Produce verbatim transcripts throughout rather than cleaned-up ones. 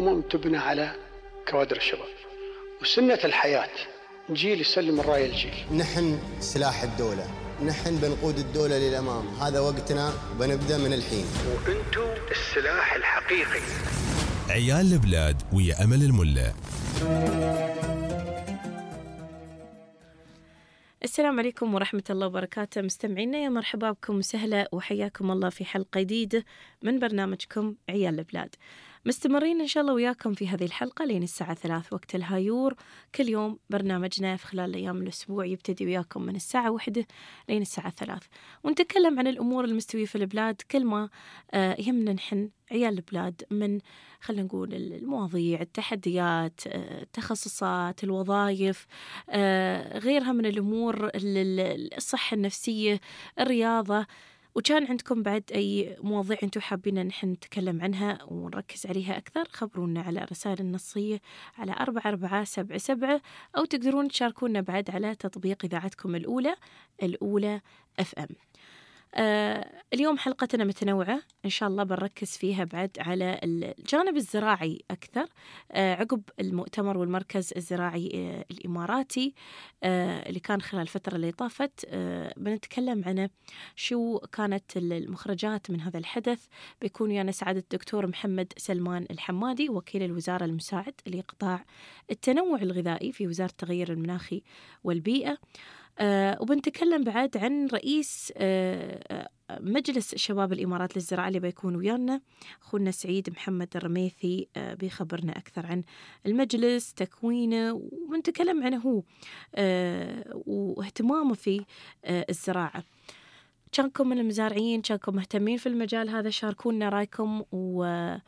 الأمم تبنى على كوادر الشباب، وسنة الحياة جيل يسلم الراية الجيل. نحن سلاح الدولة، نحن بنقود الدولة للأمام، هذا وقتنا وبنبدأ من الحين. وأنتم السلاح الحقيقي. عيال البلاد ويا أمل الملا. السلام عليكم ورحمة الله وبركاته. مستمعينا يا مرحبا بكم وسهلا وحياكم الله في حلقة جديدة من برنامجكم عيال البلاد. مستمرين إن شاء الله وياكم في هذه الحلقة لين الساعة ثلاث وقت الهايور. كل يوم برنامجنا في خلال أيام الأسبوع يبتدي وياكم من الساعة واحدة لين الساعة ثلاث، ونتكلم عن الأمور المستوية في البلاد. كل ما يهمنا نحن عيال البلاد من خلينا نقول المواضيع، التحديات، التخصصات، الوظائف، غيرها من الأمور، الصحة النفسية، الرياضة. وكان عندكم بعد أي مواضيع أنتم حابين نحن نتكلم عنها ونركز عليها أكثر، خبرونا على رسائل النصية على أربعة أربعة سبعة سبعة، أو تقدرون تشاركونا بعد على تطبيق إذاعتكم الأولى الأولى أف أم. آه اليوم حلقتنا متنوعة إن شاء الله، بنركز فيها بعد على الجانب الزراعي أكثر، آه عقب المؤتمر والمركز الزراعي آه الإماراتي آه اللي كان خلال الفترة اللي طافت. آه بنتكلم عن شو كانت المخرجات من هذا الحدث. بيكون ويانا سعادة الدكتور محمد سلمان الحمادي، وكيل الوزارة المساعد لقطاع التنوع الغذائي في وزارة التغير المناخي والبيئة. أه وبنتكلم بعد عن رئيس أه مجلس شباب الإمارات للزراعة اللي بيكون ويانا أخونا سعيد محمد الرميثي، أه بيخبرنا أكثر عن المجلس، تكوينه، وبنتكلم عنه هو أه واهتمامه في أه الزراعة. كانكم من المزارعين، كانكم مهتمين في المجال هذا، شاركونا رأيكم و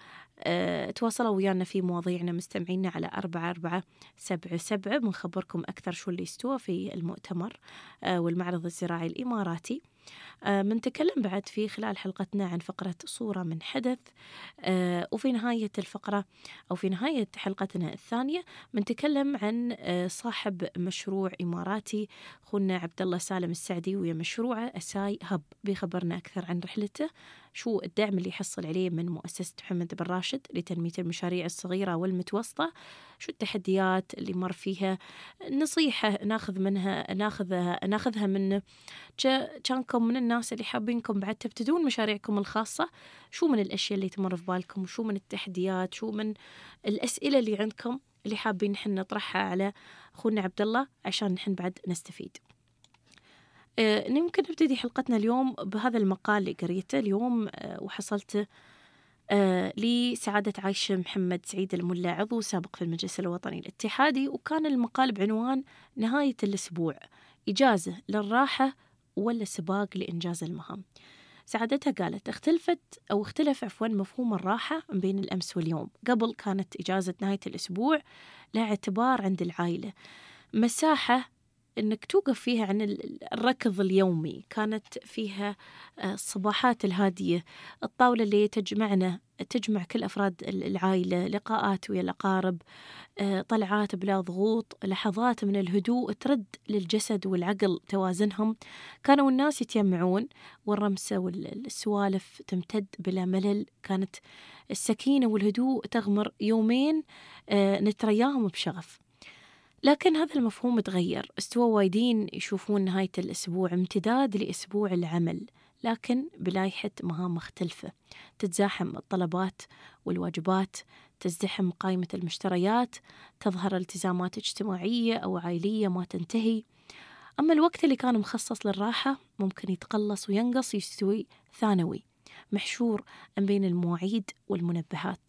أه تواصلوا ويانا في مواضيعنا مستمعينا على أربعة أربعة سبعة سبعة. بنخبركم أكثر شو اللي استوى في المؤتمر أه والمعرض الزراعي الإماراتي. أه بنتكلم بعد في خلال حلقتنا عن فقرة صورة من حدث، أه وفي نهاية الفقرة أو في نهاية حلقتنا الثانية بنتكلم عن أه صاحب مشروع إماراتي أخونا عبد الله سالم السعدي ويا مشروعه أساي هب. بيخبرنا أكثر عن رحلته، شو الدعم اللي يحصل عليه من مؤسسة محمد بن راشد لتنمية المشاريع الصغيرة والمتوسطة، شو التحديات اللي مر فيها، نصيحة ناخذ منها ناخذها ناخذها منه. كانكم من الناس اللي حابينكم بعد تبتدون مشاريعكم الخاصة، شو من الأشياء اللي تمر في بالكم، وشو من التحديات، شو من الأسئلة اللي عندكم اللي حابين نحن نطرحها على أخونا عبد الله عشان نحن بعد نستفيد. آه ممكن نبتدي حلقتنا اليوم بهذا المقال اللي قريته اليوم آه وحصلته آه لسعادة عايشة محمد سعيد الملا، عضو سابق في المجلس الوطني الاتحادي، وكان المقال بعنوان نهاية الأسبوع، إجازة للراحة ولا سباق لإنجاز المهام. سعادتها قالت اختلفت أو اختلف عفوا مفهوم الراحة بين الأمس واليوم. قبل كانت إجازة نهاية الأسبوع لها اعتبار عند العائلة، مساحة إنك توقف فيها عن الركض اليومي، كانت فيها الصباحات الهادية، الطاولة اللي تجمعنا تجمع كل أفراد العائلة، لقاءات ويا الأقارب، طلعات بلا ضغوط، لحظات من الهدوء ترد للجسد والعقل توازنهم. كانوا الناس يتجمعون والرمسة والسوالف تمتد بلا ملل، كانت السكينة والهدوء تغمر يومين نترياهم بشغف. لكن هذا المفهوم تغير، استوى وايدين يشوفون نهاية الأسبوع امتداد لأسبوع العمل، لكن بلايحة مهام مختلفة. تتزاحم الطلبات والواجبات، تزدحم قائمة المشتريات، تظهر التزامات اجتماعية أو عائلية ما تنتهي. أما الوقت اللي كان مخصص للراحة ممكن يتقلص وينقص، يستوي ثانوي محشور بين المواعيد والمنبهات.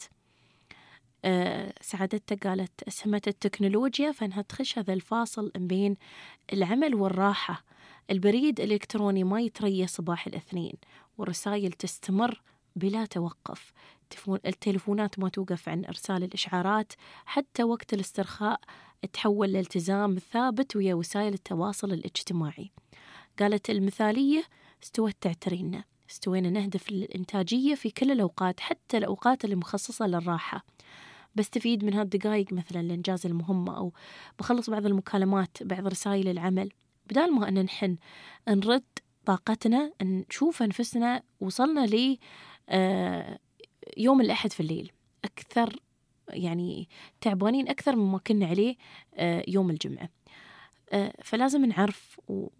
أه سعادتها قالت أسهمت التكنولوجيا فإنها تخش هذا الفاصل بين العمل والراحة. البريد الإلكتروني ما يتريى صباح الاثنين، والرسائل تستمر بلا توقف، التلفونات ما توقف عن إرسال الإشعارات، حتى وقت الاسترخاء تحول لالتزام ثابت ويا وسائل التواصل الاجتماعي. قالت المثالية استوت تعترينا، استوينا نهدف للإنتاجية في كل الأوقات، حتى الأوقات اللي مخصصة للراحة. بستفيد من هالدقائق مثلا لإنجاز المهمة، أو بخلص بعض المكالمات، بعض رسائل العمل، بدال ما أن نحن نرد طاقتنا، نشوف أنفسنا وصلنا لي آه يوم الأحد في الليل أكثر يعني تعبانين أكثر مما كنا عليه يوم الجمعة. فلازم نعرف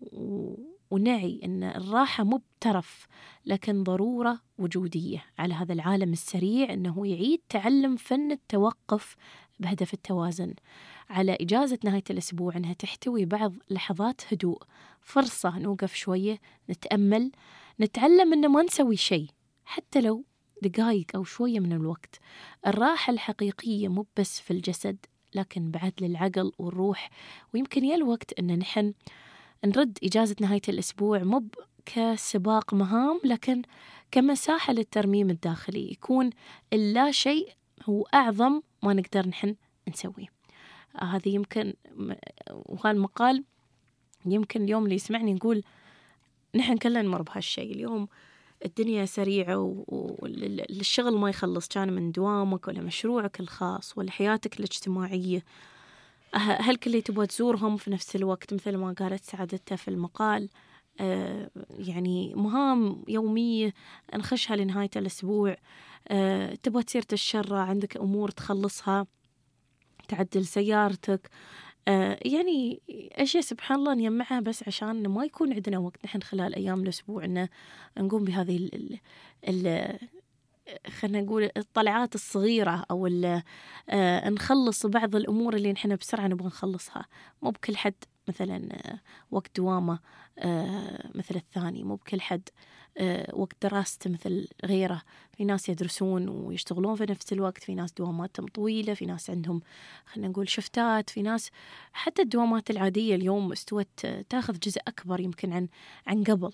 ونعي أن الراحة مو بترف، لكن ضرورة وجودية على هذا العالم السريع، أنه يعيد تعلم فن التوقف بهدف التوازن، على إجازة نهاية الأسبوع أنها تحتوي بعض لحظات هدوء، فرصة نوقف شوية، نتأمل، نتعلم أنه ما نسوي شيء حتى لو دقائق أو شوية من الوقت. الراحة الحقيقية مو بس في الجسد، لكن بعد للعقل والروح. ويمكن يا الوقت أن نحن نرد إجازة نهاية الأسبوع مو كسباق مهام، لكن كمساحة للترميم الداخلي، يكون اللا شيء هو أعظم ما نقدر نحن نسويه. آه هذه يمكن، وهالمقال يمكن اليوم اللي يسمعني نقول نحن كلنا نمر بهالشيء. اليوم الدنيا سريعة والشغل ما يخلص، كان من دوامك ولا مشروعك الخاص ولا حياتك الاجتماعية، أهلك اللي تبغى تزورهم في نفس الوقت مثل ما قالت سعادتها في المقال. آه يعني مهام يومية نخشها لنهاية الأسبوع. آه تبغى تصير الشرة، عندك أمور تخلصها، تعدل سيارتك، آه يعني أشياء سبحان الله نجمعها بس عشان ما يكون عندنا وقت نحن خلال أيام الأسبوع إن نقوم بهذه ال ال خلنا نقول الطلعات الصغيرة، أو آه نخلص بعض الأمور اللي نحن بسرعة نبغى نخلصها. مو بكل حد مثلا وقت دوامه آه مثل الثاني، مو بكل حد آه وقت دراسته مثل غيره. في ناس يدرسون ويشتغلون في نفس الوقت، في ناس دواماتهم طويلة، في ناس عندهم خلنا نقول شفتات، في ناس حتى الدوامات العادية اليوم استوت تاخذ جزء أكبر يمكن عن عن قبل.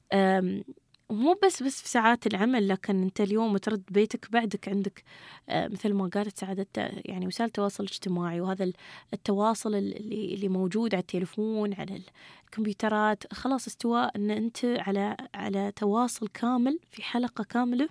ومو بس بس في ساعات العمل، لكن أنت اليوم ترد بيتك بعدك عندك آه مثل ما قالت سعادتها يعني وسائل التواصل الاجتماعي، وهذا التواصل اللي اللي موجود على التليفون، على الكمبيوترات، خلاص استواء أن أنت على على تواصل كامل في حلقة كاملة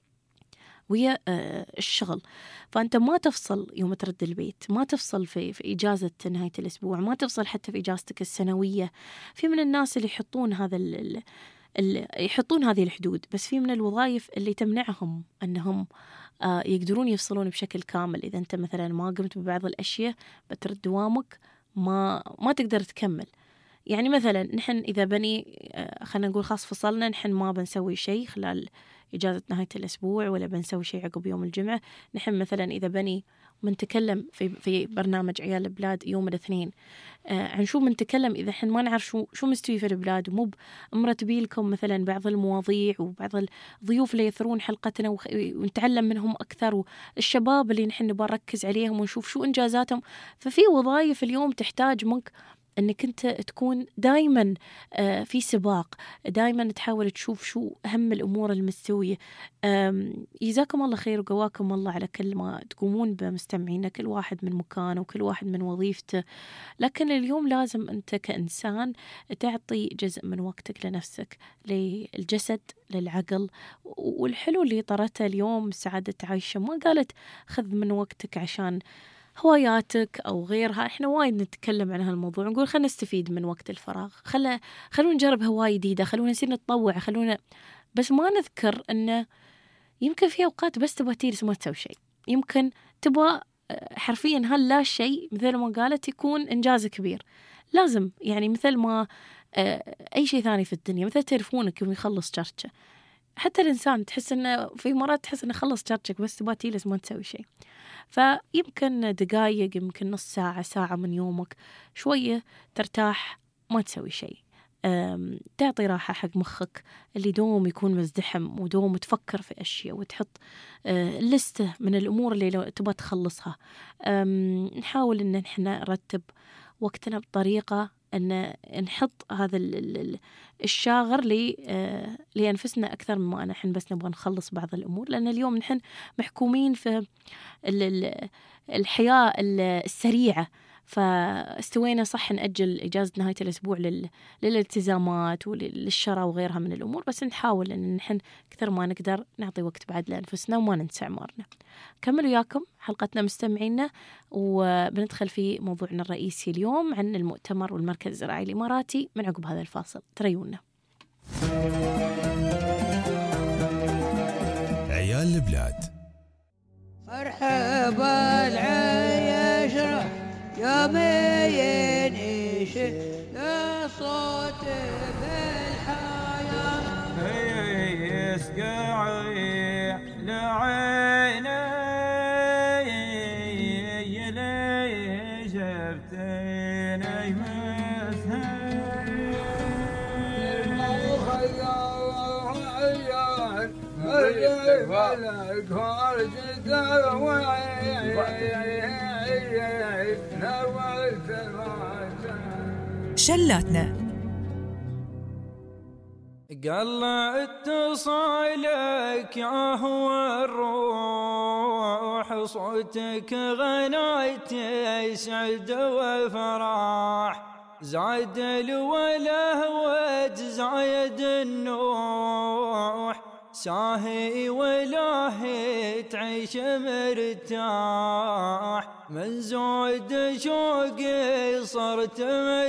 ويا آه الشغل. فأنت ما تفصل يوم ترد البيت، ما تفصل في في إجازة نهاية الأسبوع، ما تفصل حتى في إجازتك السنوية. في من الناس اللي يحطون هذا ال اللي يحطون هذه الحدود، بس في من الوظائف اللي تمنعهم أنهم آه يقدرون يفصلون بشكل كامل. إذا أنت مثلا ما قمت ببعض الأشياء بترد دوامك ما ما تقدر تكمل. يعني مثلا نحن إذا بني آه خلينا نقول خاص فصلنا، نحن ما بنسوي شيء خلال إجازة نهاية الأسبوع ولا بنسوي شيء عقب يوم الجمعة. نحن مثلا إذا بني منتكلم في في برنامج عيال البلاد يوم الاثنين آه عن شو منتكلم، إذا حن ما نعرف شو شو مستوي في البلاد، ومو مرتبي لكم مثلا بعض المواضيع وبعض الضيوف اللي يثرون حلقتنا ونتعلم منهم أكثر، والشباب اللي نحن نبغى نركز عليهم ونشوف شو إنجازاتهم. ففي وظائف اليوم تحتاج منك أنك أنت تكون دايما في سباق، دايما تحاول تشوف شو أهم الأمور المستوية. جزاكم الله خير وقواكم الله على كل ما تقومون بمستمعينا، كل واحد من مكانه وكل واحد من وظيفته. لكن اليوم لازم أنت كإنسان تعطي جزء من وقتك لنفسك، للجسد، للعقل. والحلو اللي طرته اليوم سعادة عايشة ما قالت خذ من وقتك عشان هواياتك أو غيرها. إحنا وايد نتكلم عن هالموضوع، نقول خلنا نستفيد من وقت الفراغ، خلا خلونا نجرب هواية جديدة، خلونا نصير نتطوع، خلونا بس ما نذكر أنه يمكن في أوقات بس تبغى تجلس وما تسوي شيء، يمكن تبغى حرفيا هلا شيء مثل ما قالت يكون إنجاز كبير. لازم يعني مثل ما أي شيء ثاني في الدنيا، مثل تلفونك يوم يخلص شارجه، حتى الإنسان تحس إنه في مرات تحس إنه خلص شارجك بس تبغى تجلس ما تسوي شيء. فيمكن دقايق، يمكن نص ساعة، ساعة من يومك شوية ترتاح ما تسوي شيء، تعطي راحة حق مخك اللي دوم يكون مزدحم ودوم تفكر في أشياء وتحط لستة من الأمور اللي تبغى تخلصها. نحاول إن نحن نرتب وقتنا بطريقة أن نحط هذا الشاغر لي لأنفسنا أكثر مما نحن بس نبغى نخلص بعض الأمور، لأن اليوم نحن محكومين في الحياة السريعة. فاستوينا صح نأجل إجازة نهاية الأسبوع للالتزامات وللشراء وغيرها من الأمور، بس نحاول أن نحن كثر ما نقدر نعطي وقت بعد لأنفسنا وما ننسى أعمارنا. كملوا ياكم حلقتنا مستمعينا، وبندخل في موضوعنا الرئيسي اليوم عن المؤتمر والمركز الزراعي الإماراتي من عقب هذا الفاصل. تريونا عيال البلاد. مرحبا العيشرة يا مين يشد صوت بالحياة يسقعي لعيني لي شفتيني شلاتنا قال اتصالك يا هو الروح صوتك غنايتي سعد وفرح زاد الوله وتزايد النوح ساهي ولاهي تعيش مرتاح من زود شوقي صرت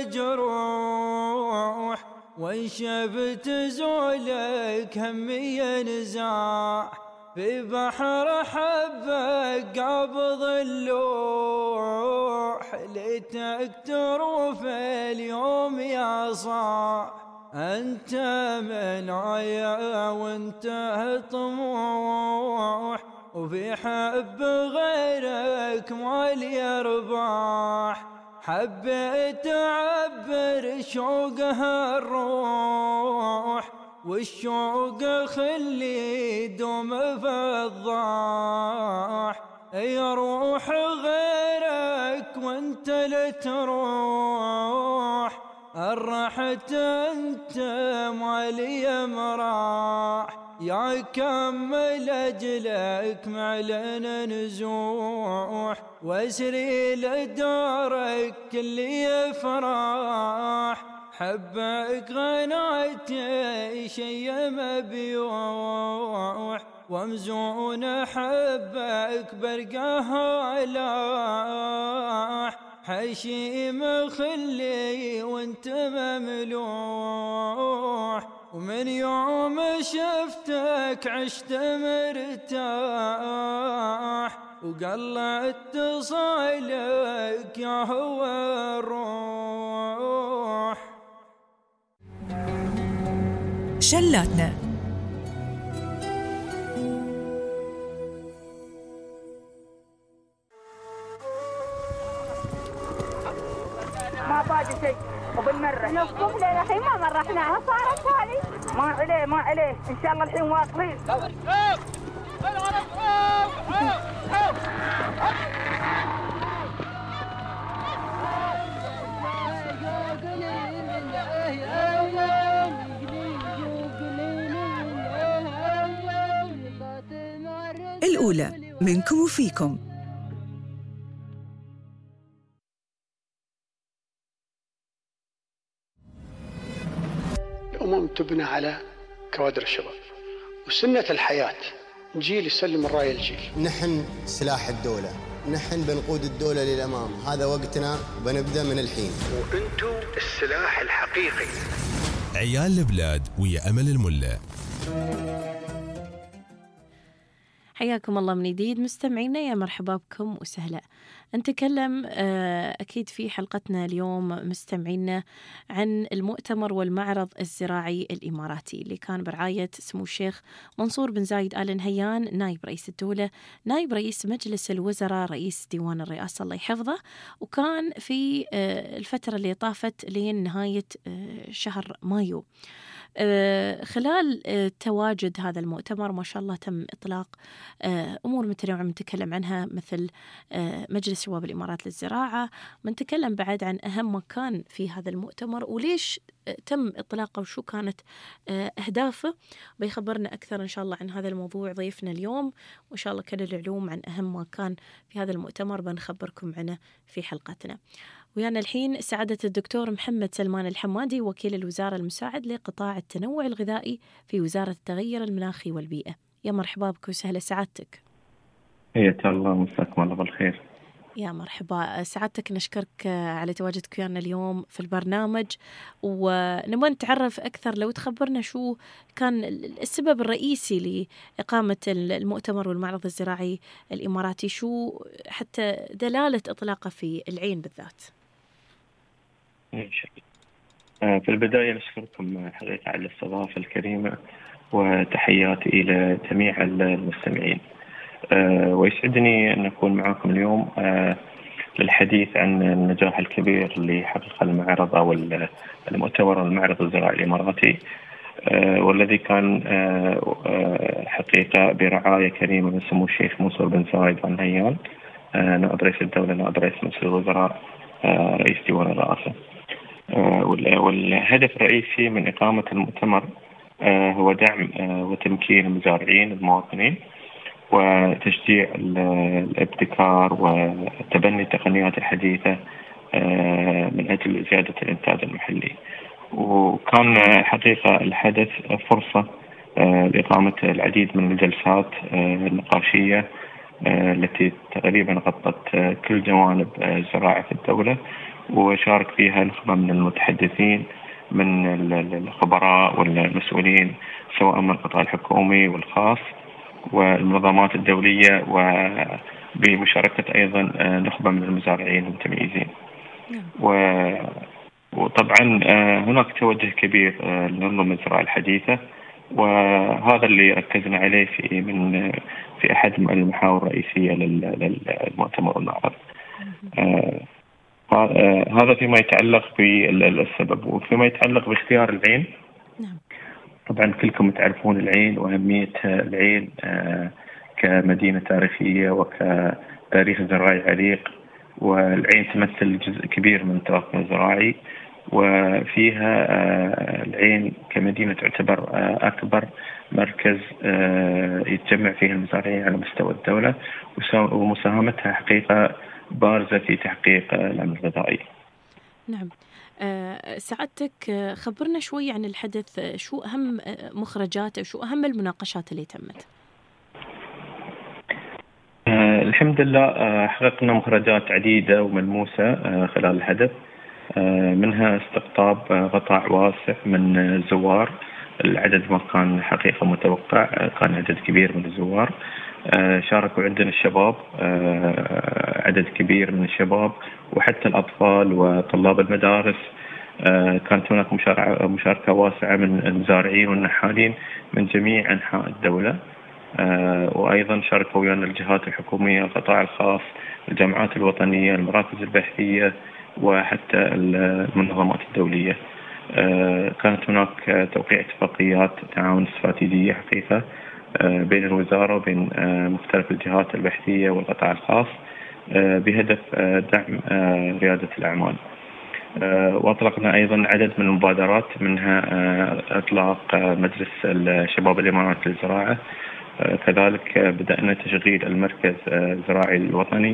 مجروح وانشفت زولك همي ينزاح في بحر حبك قابض اللوح ليتك تروف اليوم يا صاح أنت من عيا وانت طموح وفي حب غيرك مال يرباح حبيت أعبر شوقها الروح والشوق خلي دوم فضاح يا روح غيرك وانت لتروح الرحت انت مالي مراح يا كمل اجلك معلن نزوح واسري لدارك كل يفرح حبك غنايتي شي مبيوح ومزون حبك برقاها لاح حشيم خلي وانت مملوح ومن يوم شفتك عشت مرتاح وقل اتصالك يا هو الروح شلاتنا ما باقي شيء وبالمرة نصف ليلة الحين ما مرحنا ما صارت هذه ما عليه ما عليه إن شاء الله الحين واصلين الأولى منكم وفيكم. الأمم تبنى على كوادر الشباب وسنة الحياة، جيل يسلم الراية الجيل. نحن سلاح الدولة، نحن بنقود الدولة للأمام، هذا وقتنا بنبدأ من الحين. وأنتم السلاح الحقيقي. عيال البلاد ويا أمل الملة. حياكم الله من جديد مستمعينا، يا مرحبا بكم وسهلا. نتكلم أكيد في حلقتنا اليوم مستمعينا عن المؤتمر والمعرض الزراعي الإماراتي اللي كان برعاية سمو الشيخ منصور بن زايد آل نهيان نائب رئيس الدولة، نائب رئيس مجلس الوزراء، رئيس ديوان الرئاسة الله يحفظه، وكان في الفترة اللي طافت لين نهاية شهر مايو. خلال تواجد هذا المؤتمر ما شاء الله تم إطلاق أمور متنوعة نتكلم عنها، مثل مجلس شباب الإمارات للزراعة. بنتكلم بعد عن أهم ما كان في هذا المؤتمر وليش تم إطلاقه وشو كانت أهدافه. بيخبرنا أكثر إن شاء الله عن هذا الموضوع ضيفنا اليوم، وإن شاء الله كل العلوم عن أهم ما كان في هذا المؤتمر بنخبركم عنه في حلقتنا. ويانا الحين سعادة الدكتور محمد سلمان الحمادي، وكيل الوزارة المساعد لقطاع التنوع الغذائي في وزارة التغير المناخي والبيئة. يا مرحبا بك وسهلا سعادتك. حياك الله، مساكم الله بالخير. يا مرحبا، سعادتك نشكرك على تواجدك ويانا اليوم في البرنامج، ونبغى نتعرف أكثر لو تخبرنا شو كان السبب الرئيسي لإقامة المؤتمر والمعرض الزراعي الإماراتي، شو حتى دلالة إطلاقه في العين بالذات. في البداية نشكركم حقيقة على الاستضافة الكريمة، وتحياتي إلى جميع المستمعين. ويسعدني أن أكون معكم اليوم للحديث عن النجاح الكبير اللي حقق المعرض أو المؤتمر المعرض الزراعي الإماراتي، والذي كان حقيقة برعاية كريمة من سمو الشيخ موسى بن زايد آل نهيان نائب رئيس الدولة نائب رئيس مجلس الوزراء رئيس ديوان الرئاسة. والهدف الرئيسي من إقامة المؤتمر هو دعم وتمكين المزارعين المواطنين، وتشجيع الابتكار وتبني التقنيات الحديثة من أجل زيادة الإنتاج المحلي. وكان حقيقة الحدث فرصة لإقامة العديد من الجلسات النقاشية التي تقريبا غطت كل جوانب الزراعة في الدولة، وشارك فيها نخبة من المتحدثين من الخبراء والمسؤولين سواء من القطاع الحكومي والخاص والمنظمات الدولية، وبمشاركة أيضا نخبة من المزارعين المتميزين. وطبعا هناك توجه كبير للأنظمة الزراعية الحديثة، وهذا اللي ركزنا عليه في من في أحد المحاور الرئيسية للمؤتمر والمعرض. هذا فيما يتعلق بالسبب. وفيما يتعلق باختيار العين، طبعا كلكم تعرفون العين وأهمية العين كمدينة تاريخية وكتاريخ زراعي عريق، والعين تمثل جزء كبير من تراثنا الزراعي، وفيها العين كمدينة تعتبر أكبر مركز يتجمع فيه المزارعين على مستوى الدولة، ومساهمتها حقيقة بارزة في تحقيق الأمن الغذائي. نعم. أه سعادتك خبرنا شوي عن الحدث، شو أهم مخرجات شو أهم المناقشات اللي تمت؟ أه الحمد لله أه حققنا مخرجات عديدة وملموسة أه خلال الحدث، أه منها استقطاب غطاء واسع من الزوار. العدد ما كان حقيقة متوقع، كان عدد كبير من الزوار. شاركوا عندنا الشباب، عدد كبير من الشباب وحتى الأطفال وطلاب المدارس. كانت هناك مشاركة واسعة من المزارعين والنحالين من جميع أنحاء الدولة، وأيضا شاركوا ويانا الجهات الحكومية، القطاع الخاص، الجامعات الوطنية، المراكز البحثية، وحتى المنظمات الدولية. كانت هناك توقيع اتفاقيات تعاون استراتيجية حقيقة بين الوزارة وبين مختلف الجهات البحثية والقطاع الخاص بهدف دعم ريادة الأعمال. وأطلقنا أيضا عدد من المبادرات، منها إطلاق مجلس الشباب الإماراتي للزراعة. كذلك بدأنا تشغيل المركز الزراعي الوطني،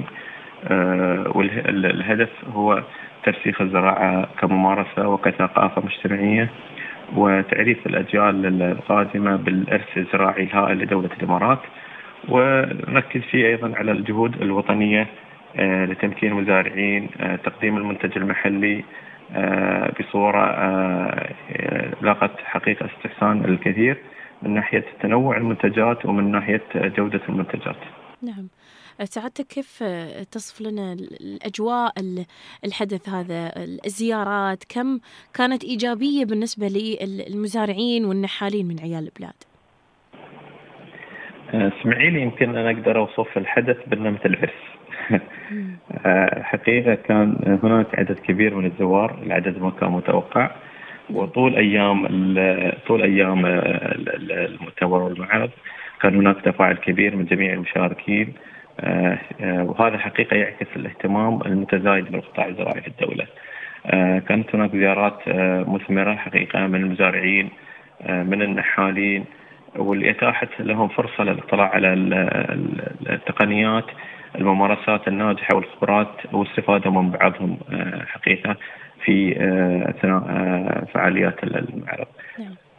والهدف هو ترسيخ الزراعة كممارسة وكثقافة مجتمعية، وتعريف الأجيال القادمة بالإرث الزراعي الهائل لدولة الإمارات. ونركز فيه أيضا على الجهود الوطنية لتمكين المزارعين، تقديم المنتج المحلي بصورة لاقت حقيقة استحسان الكثير من ناحية تنوع المنتجات ومن ناحية جودة المنتجات. نعم. سعادتك كيف تصف لنا الأجواء الحدث هذا، الزيارات كم كانت إيجابية بالنسبة للمزارعين والنحالين من عيال البلاد؟ اسمعي لي، يمكن أنا أقدر أوصف الحدث بأنه مثل عرس. حقيقة كان هناك عدد كبير من الزوار، العدد ما كان متوقع، وطول أيام طول أيام المؤتمر والمعرض كان هناك تفاعل كبير من جميع المشاركين، وهذا حقيقة يعكس الاهتمام المتزايد بالقطاع الزراعي في الدولة. كانت هناك زيارات مثمرة حقيقة من المزارعين من النحالين، واللي أتاحت لهم فرصة للاطلاع على التقنيات، الممارسات الناجحة والخبرات، والاستفادة من بعضهم حقيقة في أثناء فعاليات المعرض.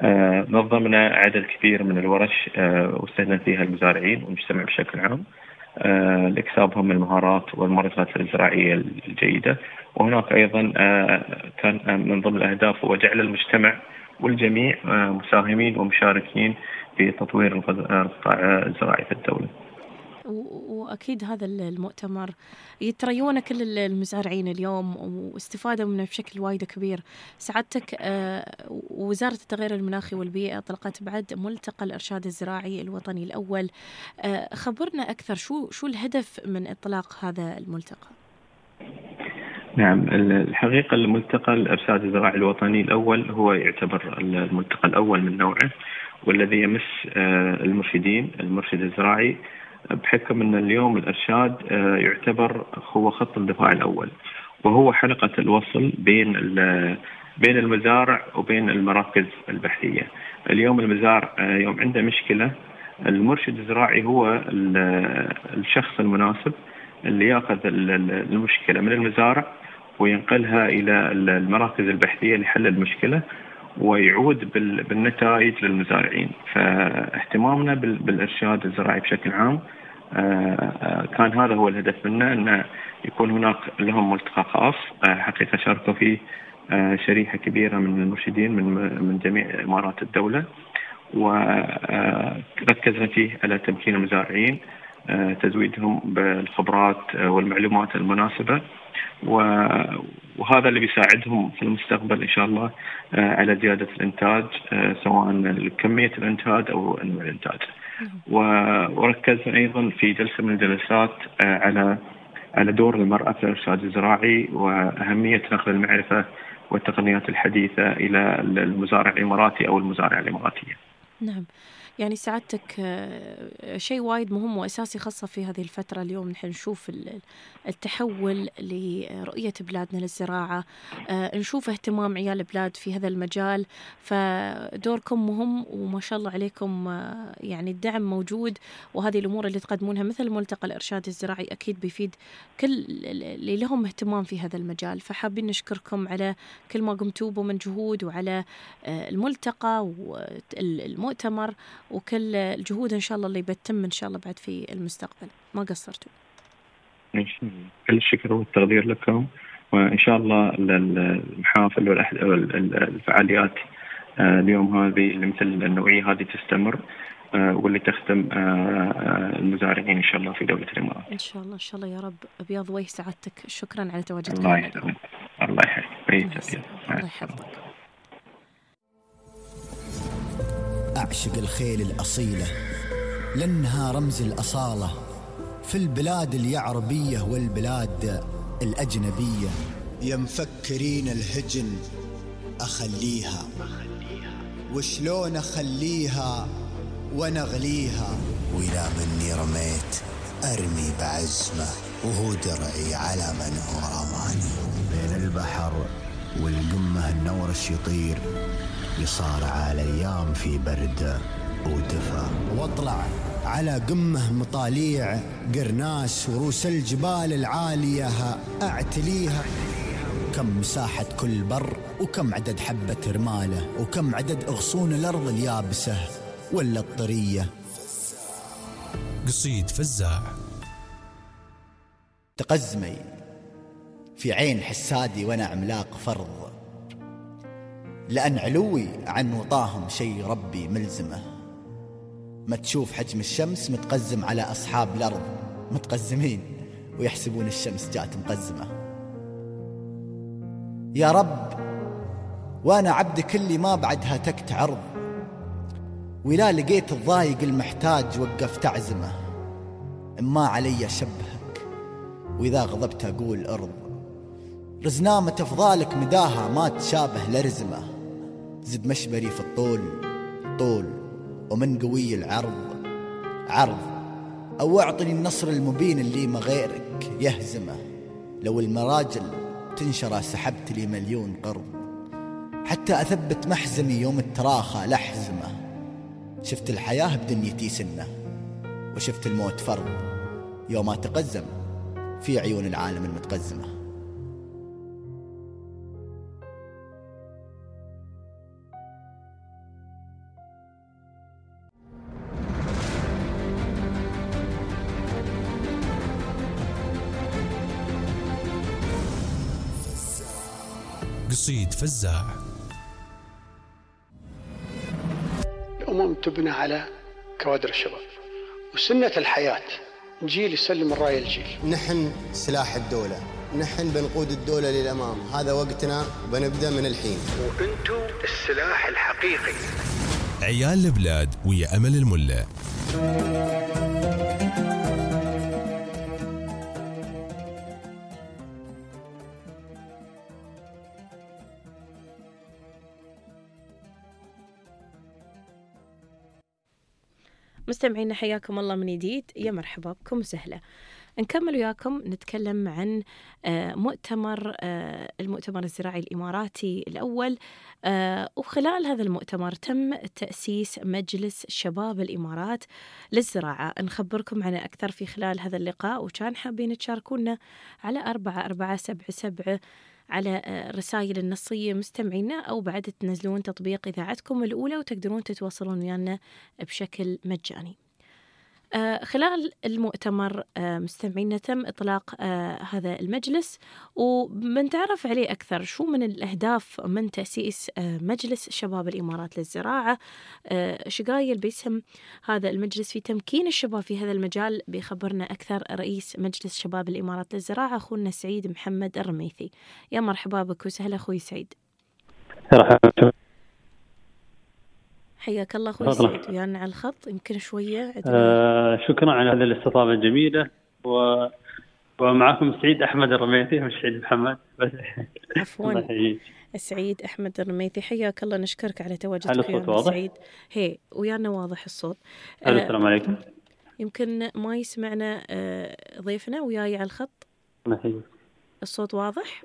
نظمنا عدد كبير من الورش واستهدفنا فيها المزارعين والمجتمع بشكل عام، لاكتسابهم المهارات والمعرفات الزراعية الجيدة. وهناك أيضا كان من ضمن الأهداف هو جعل المجتمع والجميع مساهمين ومشاركين في تطوير القطاع الزراعي في الدولة. وأكيد هذا المؤتمر يتريونه كل المزارعين اليوم واستفادوا منه بشكل وايد كبير. سعادتك وزارة التغير المناخي والبيئة أطلقت بعد ملتقى الإرشاد الزراعي الوطني الأول. خبرنا أكثر، شو شو الهدف من إطلاق هذا الملتقى؟ نعم، الحقيقة الملتقى الإرشاد الزراعي الوطني الأول هو يعتبر الملتقى الأول من نوعه، والذي يمس المرشدين المرشد الزراعي، بحكم أن اليوم الإرشاد يعتبر هو خط الدفاع الأول، وهو حلقة الوصل بين بين المزارع وبين المراكز البحثية. اليوم المزارع يوم عنده مشكلة، المرشد الزراعي هو الشخص المناسب اللي يأخذ المشكلة من المزارع وينقلها إلى المراكز البحثية لحل المشكلة ويعود بالنتائج للمزارعين. فاهتمامنا بالإرشاد الزراعي بشكل عام كان هذا هو الهدف منه، أن يكون هناك لهم ملتقى خاص. حقيقة شاركوا فيه شريحة كبيرة من المرشدين من من جميع إمارات الدولة، وركزنا فيه على تمكين المزارعين، تزويدهم بالخبرات والمعلومات المناسبة، وهذا اللي بيساعدهم في المستقبل إن شاء الله على زيادة الإنتاج، سواء كمية الإنتاج أو أنواع الإنتاج. وركزنا أيضا في جلسة من الجلسات على على دور المرأة في الإرشاد الزراعي وأهمية نقل المعرفة والتقنيات الحديثة إلى المزارع الإماراتي أو المزارع الإماراتية. نعم، يعني سعادتك شيء وايد مهم وأساسي، خاصة في هذه الفترة. اليوم نحن نشوف التحول لرؤية بلادنا للزراعة، نشوف اهتمام عيال البلاد في هذا المجال، فدوركم مهم وما شاء الله عليكم. يعني الدعم موجود، وهذه الأمور اللي تقدمونها مثل ملتقى الإرشاد الزراعي أكيد بيفيد كل اللي لهم اهتمام في هذا المجال. فحابين نشكركم على كل ما قمتوا به من جهود، وعلى الملتقى والمؤتمر وكل الجهود إن شاء الله اللي بتتم إن شاء الله بعد في المستقبل. ما قصرتوا. كل الشكر والتقدير لكم، وإن شاء الله المحافل والفعاليات اليوم هذه اللي مثل النوعية هذه تستمر، واللي تخدم المزارعين إن شاء الله في دولة الإمارات. إن شاء الله إن شاء الله يا رب. أبيض وجه سعادتك، شكرا على تواجدك. الله يحفظك. الله يحفظك. الله يحفظك. أعشق الخيل الأصيلة لأنها رمز الأصالة في البلاد اليعربية والبلاد الأجنبية. يا مفكرين الهجن أخليها، وشلون أخليها ونغليها، وإذا مني رميت أرمي بعزمة، وهو درعي على من هو رماني. بين البحر والقمة النورش يطير، يصارع الأيام في برد ودفا، واطلع على قمة مطاليع قرناس ورؤوس الجبال العالية أعتليها. كم مساحة كل بر، وكم عدد حبة رمالة، وكم عدد أغصون الأرض اليابسة ولا الطرية. قصيد فزاع. تقزمي في عين حسادي وأنا عملاق فرض، لأن علوي عن وطاهم شي ربي ملزمه. ما تشوف حجم الشمس متقزم على أصحاب الأرض، متقزمين ويحسبون الشمس جات مقزمة. يا رب وأنا عبدك اللي ما بعدها تكت عرض، ولا لقيت الضايق المحتاج وقفت أعزمه. إما علي شبهك وإذا غضبت أقول أرض، رزنامة أفضالك مداها ما تشابه لرزمه. زد مشبري في الطول طول، ومن قوي العرض عرض، أو أعطني النصر المبين اللي ما غيرك يهزمه. لو المراجل تنشر سحبت لي مليون قرض، حتى أثبت محزمي يوم التراخى لحزمه. شفت الحياة بدنيتي سنة، وشفت الموت فرض، يوم أتقزم في عيون العالم المتقزمة. قصيد فزاع. الأمم تبنى على كوادر الشباب، وسنة الحياة جيل يسلم الراية الجيل. نحن سلاح الدولة، نحن بنقود الدولة للأمام، هذا وقتنا وبنبدأ من الحين. وأنتم السلاح الحقيقي. عيال البلاد ويا أمل الملة. مستمعينا حياكم الله من جديد، يا مرحبا بكم وسهلا. نكمل وياكم نتكلم عن مؤتمر المؤتمر الزراعي الإماراتي الأول، وخلال هذا المؤتمر تم تأسيس مجلس شباب الإمارات للزراعة. نخبركم عنه أكثر في خلال هذا اللقاء، وكان حابين تشاركونا على أربعة أربعة سبعة سبعة على الرسائل النصية مستمعينا، أو بعد تنزلون تطبيق إذاعتكم الأولى وتقدرون تتواصلون ويانا بشكل مجاني. آه خلال المؤتمر آه مستمعينا تم إطلاق آه هذا المجلس، وبنتعرف عليه أكثر شو من الأهداف من تأسيس آه مجلس شباب الإمارات للزراعة. آه شقايل باسم هذا المجلس في تمكين الشباب في هذا المجال بيخبرنا أكثر رئيس مجلس شباب الإمارات للزراعة أخونا سعيد محمد الرميثي. يا مرحبا بك وسهلا أخوي سعيد. حياك الله أخوي سعيد، ويانا على الخط يمكن شوية. آه شكرا على هذه الاستضافة الجميلة، و... ومعكم سعيد أحمد الرميثي مش سعيد محمد. عفوا سعيد أحمد الرميثي، حياك الله، نشكرك على تواجدك ويانا سعيد. هي ويانا واضح الصوت. آه السلام عليكم. يمكن ما يسمعنا آه ضيفنا وياي على الخط. محيي. الصوت واضح؟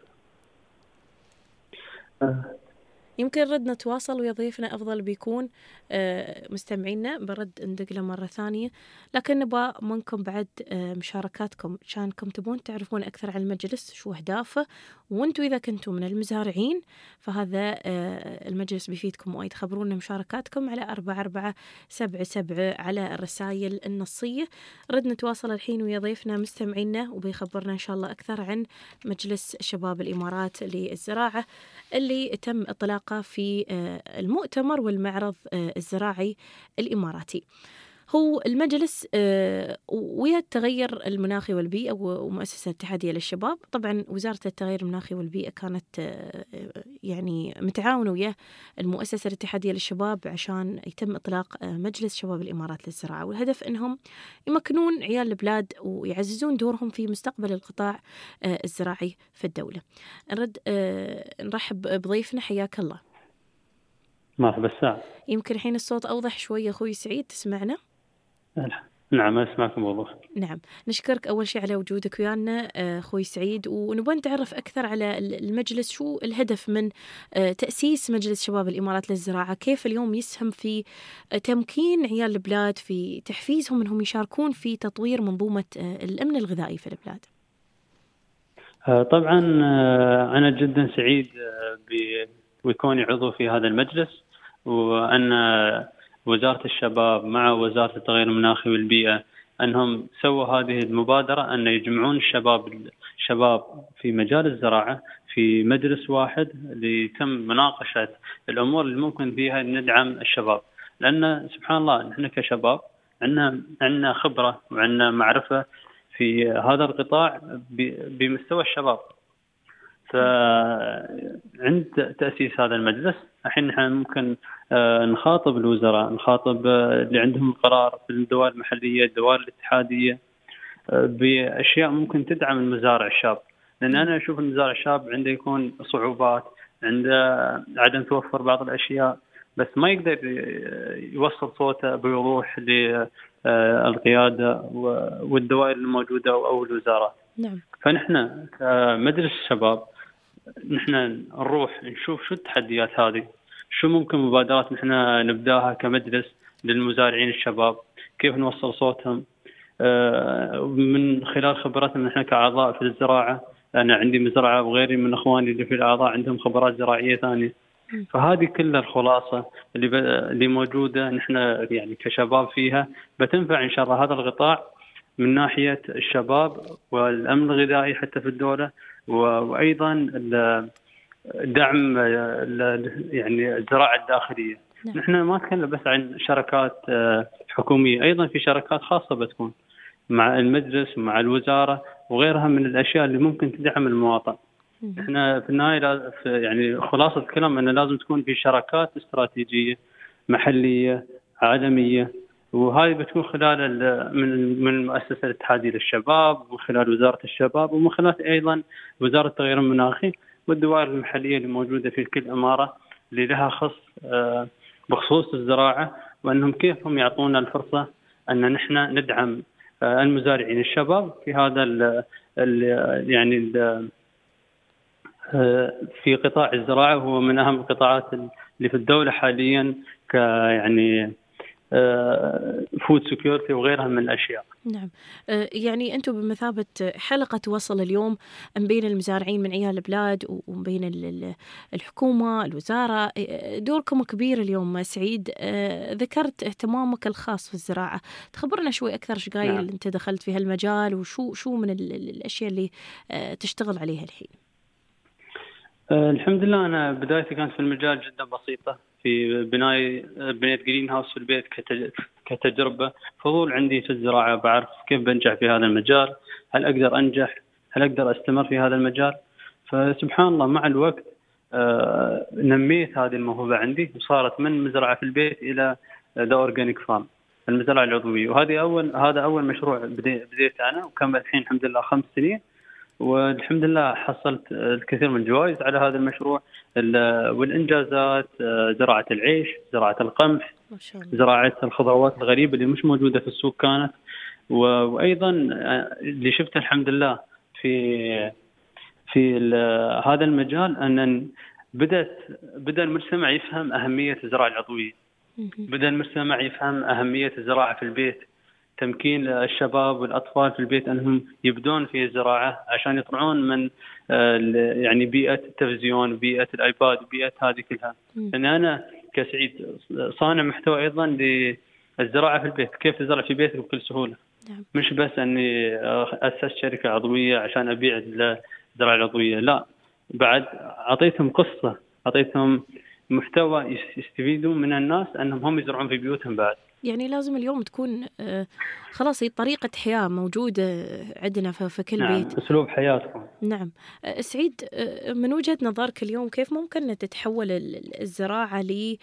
آه. يمكن رد نتواصل ويا ضيفنا أفضل بيكون. مستمعينا برد ندق له مرة ثانية، لكن نبغى منكم بعد مشاركاتكم، كانكم تبون تعرفون أكثر عن المجلس شو أهدافه، وانتوا إذا كنتوا من المزارعين فهذا المجلس بيفيدكم وايد. خبرونا مشاركاتكم على أربعة أربعة سبعة سبعة على الرسائل النصية. رد نتواصل الحين ويا ضيفنا مستمعينا وبيخبرنا إن شاء الله أكثر عن مجلس شباب الإمارات للزراعة اللي تم إطلاقه في المؤتمر والمعرض الزراعي الإماراتي. هو المجلس ويا التغير المناخي والبيئة ومؤسسة الاتحادية للشباب. طبعا وزارة التغير المناخي والبيئة كانت يعني متعاونة ويا المؤسسة الاتحادية للشباب عشان يتم إطلاق مجلس شباب الإمارات للزراعة، والهدف أنهم يمكنون عيال البلاد ويعززون دورهم في مستقبل القطاع الزراعي في الدولة. نرد نرحب بضيفنا، حياك الله. مرحبا الساعة. يمكن الحين الصوت أوضح شوية أخوي سعيد، تسمعنا؟ نعم أسمعكم بوضوح. نعم، نشكرك أول شيء على وجودك ويانا أخوي سعيد، ونبغى نتعرف أكثر على المجلس، شو الهدف من تأسيس مجلس شباب الإمارات للزراعة، كيف اليوم يسهم في تمكين عيال البلاد، في تحفيزهم أنهم يشاركون في تطوير منظومة الأمن الغذائي في البلاد. طبعا أنا جدا سعيد بكوني عضو في هذا المجلس، وأن وزارة الشباب مع وزارة التغير المناخي والبيئة أنهم سووا هذه المبادرة أن يجمعون الشباب الشباب في مجال الزراعة في مجلس واحد لتم مناقشة الأمور اللي ممكن فيها ندعم الشباب. لأن سبحان الله نحن كشباب عندنا عندنا خبرة وعندنا معرفة في هذا القطاع بمستوى الشباب. فعند تأسيس هذا المجلس الحين نحن ممكن نخاطب الوزراء، نخاطب اللي عندهم القرار في الدول المحلية، الدول الاتحادية، بأشياء ممكن تدعم المزارع الشاب. لأن أنا أشوف المزارع الشاب عنده يكون صعوبات، عنده عدم توفر بعض الأشياء، بس ما يقدر يوصل صوته بوضوح للقيادة والدوائر الموجودة أو الوزارات. نعم. فنحن كمجلس الشباب نحن نروح نشوف شو التحديات هذه، شو ممكن مبادرات نحن نبداها كمجلس للمزارعين الشباب، كيف نوصل صوتهم من خلال خبراتنا نحن كأعضاء في الزراعة. أنا عندي مزرعة وغيري من أخواني اللي في الأعضاء عندهم خبرات زراعية ثانية. فهذه كلها الخلاصة اللي ب... اللي موجودة نحن يعني كشباب فيها بتنفع إن شاء الله هذا القطاع من ناحية الشباب والأمن الغذائي حتى في الدولة، و... وأيضا ال... دعم يعني الزراعة الداخلية. نعم. نحن ما نتكلم بس عن شركات حكومية، أيضا في شركات خاصة بتكون مع المجلس ومع الوزارة وغيرها من الأشياء اللي ممكن تدعم المواطن. احنا في النهاية يعني خلاصة الكلام أنه لازم تكون في شراكات استراتيجية محلية عالمية، وهذه بتكون خلال من من المؤسسة الاتحادية للشباب ومن خلال وزارة الشباب ومن خلال أيضا وزارة التغير المناخي والدوائر المحلية اللي موجودة في كل إمارة اللي لها خص بخصوص الزراعة، وأنهم كيف هم يعطونا الفرصة أن نحن ندعم المزارعين الشباب في هذا ال ال يعني ال في قطاع الزراعة، وهو من أهم القطاعات اللي في الدولة حاليا ك يعني فود سكيورتي وغيرها من الأشياء. نعم، يعني أنتم بمثابة حلقة وصل اليوم بين المزارعين من عيال البلاد وبين الحكومة الوزارة، دوركم كبير اليوم. سعيد، ذكرت اهتمامك الخاص في الزراعة، تخبرنا شوي أكثر شو قايل. نعم. أنت دخلت في هالمجال وشو شو من الأشياء اللي تشتغل عليها الحين؟ الحمد لله، أنا بدايتي كانت في المجال جدا بسيطة، في بناء بنيت جرين هاوس في البيت كتجربة، فضول عندي في الزراعة، بعرف كيف بنجح في هذا المجال، هل أقدر أنجح، هل أقدر أستمر في هذا المجال. فسبحان الله مع الوقت نميت هذه الموهبة عندي، وصارت من مزرعة في البيت إلى ذا أورجانيك فارم، المزرعة العضوية. وهذه أول هذا أول مشروع بديت أنا، وكمل الحين الحمد لله خمس سنين، والحمد لله حصلت الكثير من الجوائز على هذا المشروع والإنجازات، زراعة العيش، زراعة القمح، زراعة الخضروات الغريبة اللي مش موجودة في السوق كانت. وأيضا اللي شفته الحمد لله في في هذا المجال أن بدأت بدأ المجتمع يفهم أهمية الزراعة العضوية، بدأ المجتمع يفهم أهمية الزراعة في البيت، تمكين الشباب والأطفال في البيت أنهم يبدون في الزراعة عشان يطلعون من يعني بيئة التلفزيون، بيئة الآيباد، بيئة هذه كلها. لأن أنا كسعيد صانع محتوى أيضا للزراعة في البيت، كيف تزرع في بيتك بكل سهولة. نعم. مش بس أني أسس شركة عضوية عشان أبيع الزراعة العضوية، لا، بعد أعطيتهم قصة، أعطيتهم محتوى يستفيدون من الناس أنهم هم يزرعون في بيوتهم بعد. يعني لازم اليوم تكون خلاص هي طريقة حياة موجودة عندنا في كل نعم. بيت، أسلوب حياتكم. نعم. سعيد، من وجهة نظرك اليوم كيف ممكن تتحول الزراعة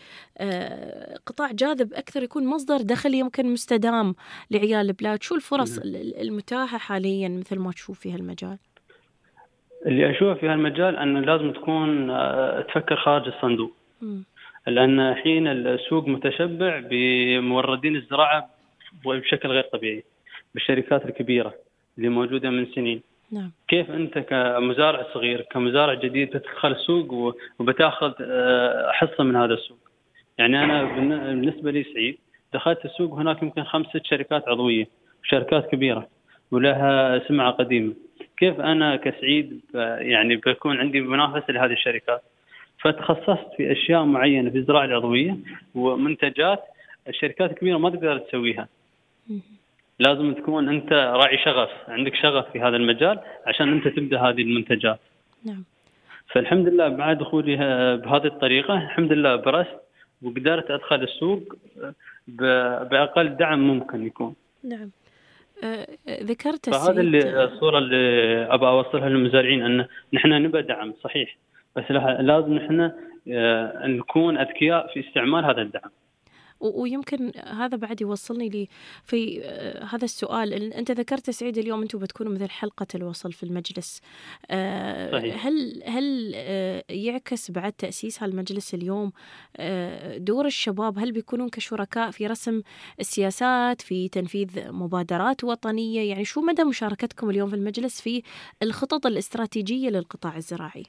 لقطاع جاذب أكثر، يكون مصدر دخل يمكن مستدام لعيال البلاد؟ شو الفرص م. المتاحة حاليا مثل ما تشوف في هالمجال؟ اللي أشوف في هالمجال أنه لازم تكون تفكر خارج الصندوق. م. لأن الحين السوق متشبع بموردين الزراعة بشكل غير طبيعي، بالشركات الكبيرة اللي موجودة من سنين. نعم. كيف أنت كمزارع صغير كمزارع جديد بتدخل السوق وبتاخذ حصة من هذا السوق؟ يعني أنا بالنسبة لي سعيد دخلت السوق، هناك يمكن خمسة شركات عضوية، شركات كبيرة ولها سمعة قديمة. كيف أنا كسعيد يعني بكون عندي منافسة لهذه الشركات؟ فتخصصت في أشياء معينة في الزراعة العضوية ومنتجات الشركات الكبيرة ما تقدر تسويها. لازم تكون أنت راعي شغف، عندك شغف في هذا المجال عشان أنت تبدأ هذه المنتجات. نعم. فالحمد لله بعد دخولي بهذه الطريقة الحمد لله برست وقدرت أدخل السوق بأقل دعم ممكن يكون. نعم. أه ذكرت فهذا اللي الصورة اللي أبغى أوصلها للمزارعين، أن نحن نبى دعم صحيح، بس لازم نحن نكون أذكياء في استعمال هذا الدعم. ويمكن هذا بعد يوصلني لي في هذا السؤال. أنت ذكرت سعيد اليوم أنتم بتكونوا مثل حلقة الوصل في المجلس. صحيح. هل هل يعكس بعد تأسيس هالمجلس اليوم دور الشباب؟ هل بيكونون كشركاء في رسم السياسات، في تنفيذ مبادرات وطنية؟ يعني شو مدى مشاركتكم اليوم في المجلس في الخطط الاستراتيجية للقطاع الزراعي؟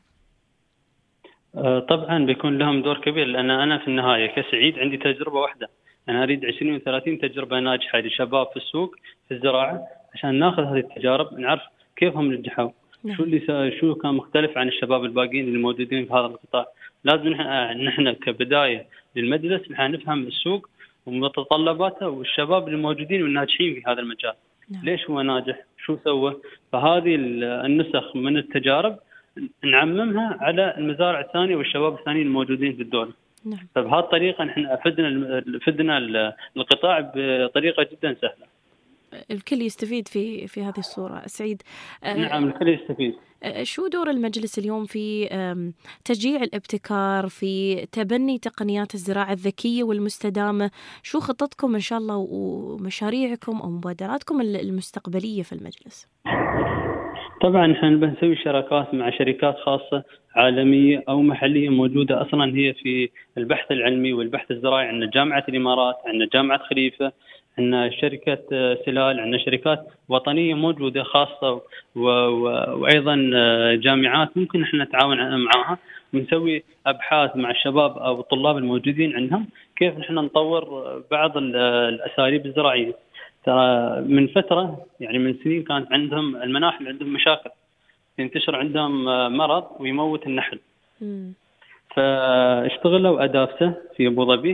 طبعا بيكون لهم دور كبير، لأن أنا في النهاية كسعيد عندي تجربة واحدة، أنا أريد عشرين وثلاثين تجربة ناجحة لشباب في السوق في الزراعة عشان ناخذ هذه التجارب نعرف كيف هم نجحوا. نعم. شو اللي شو كان مختلف عن الشباب الباقيين اللي موجودين في هذا القطاع. لازم نحن كبداية للمجلس نحن نفهم السوق ومتطلباته والشباب اللي موجودين والناجحين في هذا المجال. نعم. ليش هو ناجح، شو سوى. فهذه النسخ من التجارب نعممها على المزارع الثانية والشباب الثانيين الموجودين في الدولة. نعم. فبهذه الطريقة نحن أفدنا أفدنا القطاع بطريقة جدا سهلة. الكل يستفيد في في هذه الصورة. سعيد. نعم الكل يستفيد. شو دور المجلس اليوم في تشجيع الابتكار، في تبني تقنيات الزراعة الذكية والمستدامة؟ شو خططكم إن شاء الله ومشاريعكم أو مبادراتكم المستقبلية في المجلس؟ طبعا نحن بنسوي شراكات مع شركات خاصة عالمية أو محلية موجودة أصلا هي في البحث العلمي والبحث الزراعي. عندنا جامعة الإمارات، عندنا جامعة خليفة، عندنا شركة سلال، عندنا شركات وطنية موجودة خاصة و... و... وأيضا جامعات ممكن احنا نتعاون معها ونسوي أبحاث مع الشباب أو الطلاب الموجودين عندهم كيف نحن نطور بعض الأساليب الزراعية. ترى من فترة يعني من سنين كانت عندهم المناحل عندهم مشاكل، ينتشر عندهم مرض ويموت النحل. م. فاشتغلوا أدافسة في أبو ظبي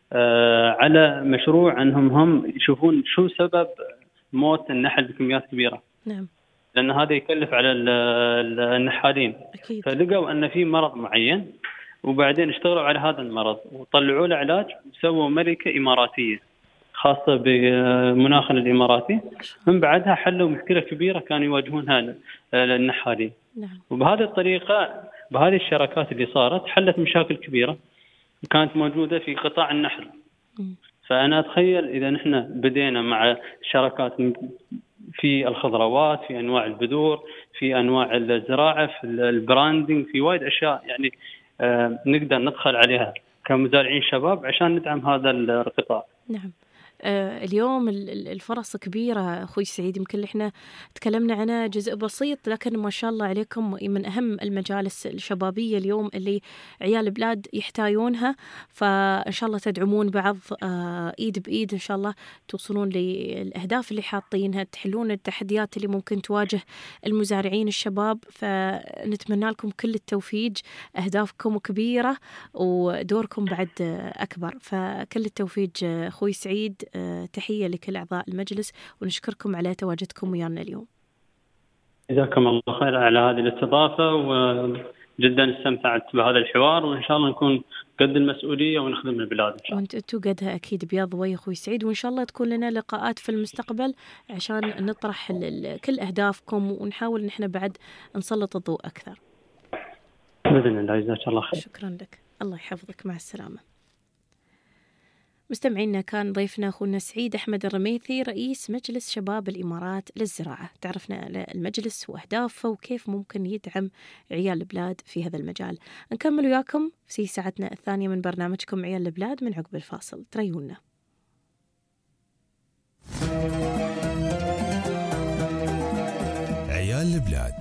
على مشروع أنهم هم يشوفون شو سبب موت النحل بكميات كبيرة. نعم. لأن هذا يكلف على النحالين. أكيد. فلقوا أن في مرض معين وبعدين اشتغلوا على هذا المرض وطلعوا له علاج وسووا ملكة إماراتية خاصة بمناخ الإماراتي. من بعدها حلوا مشكلة كبيرة كانوا يواجهونها للنحالين. نعم. وبهذه الطريقة بهذه الشراكات اللي صارت حلت مشاكل كبيرة كانت موجودة في قطاع النحل. م. فأنا أتخيل إذا نحن بدينا مع شراكات في الخضروات، في أنواع البذور، في أنواع الزراعة، في البراندنج، في وايد أشياء يعني آه نقدر ندخل عليها كمزارعين شباب عشان ندعم هذا القطاع. نعم. آه اليوم الفرص كبيرة أخوي سعيد، يمكن إحنا تكلمنا عنها جزء بسيط لكن ما شاء الله عليكم من أهم المجالس الشبابية اليوم اللي عيال البلاد يحتاجونها. فإن شاء الله تدعمون بعض آه إيد بإيد، إن شاء الله توصلون للأهداف اللي حاطينها، تحلون التحديات اللي ممكن تواجه المزارعين الشباب. فنتمنى لكم كل التوفيق، أهدافكم كبيرة ودوركم بعد أكبر، فكل التوفيق أخوي سعيد. تحية لكل أعضاء المجلس ونشكركم على تواجدكم ويانا اليوم. جزاكم الله خير على هذه الاستضافة، وجدا استمتعت بهذا الحوار، وإن شاء الله نكون قد المسؤولية ونخدم البلاد إن شاء الله. وأنت أنتوا قدها أكيد بياض ويا أخوي سعيد، وإن شاء الله تكون لنا لقاءات في المستقبل عشان نطرح كل أهدافكم ونحاول نحن بعد نسلط الضوء أكثر. بإذن الله. جزاك الله خير. شكرا لك، الله يحفظك، مع السلامة. مستمعينا، كان ضيفنا أخونا سعيد أحمد الرميثي رئيس مجلس شباب الإمارات للزراعة. تعرفنا على المجلس وأهدافه وكيف ممكن يدعم عيال البلاد في هذا المجال. نكمل وياكم في ساعتنا الثانية من برنامجكم عيال البلاد من عقب الفاصل. تريونا. عيال البلاد.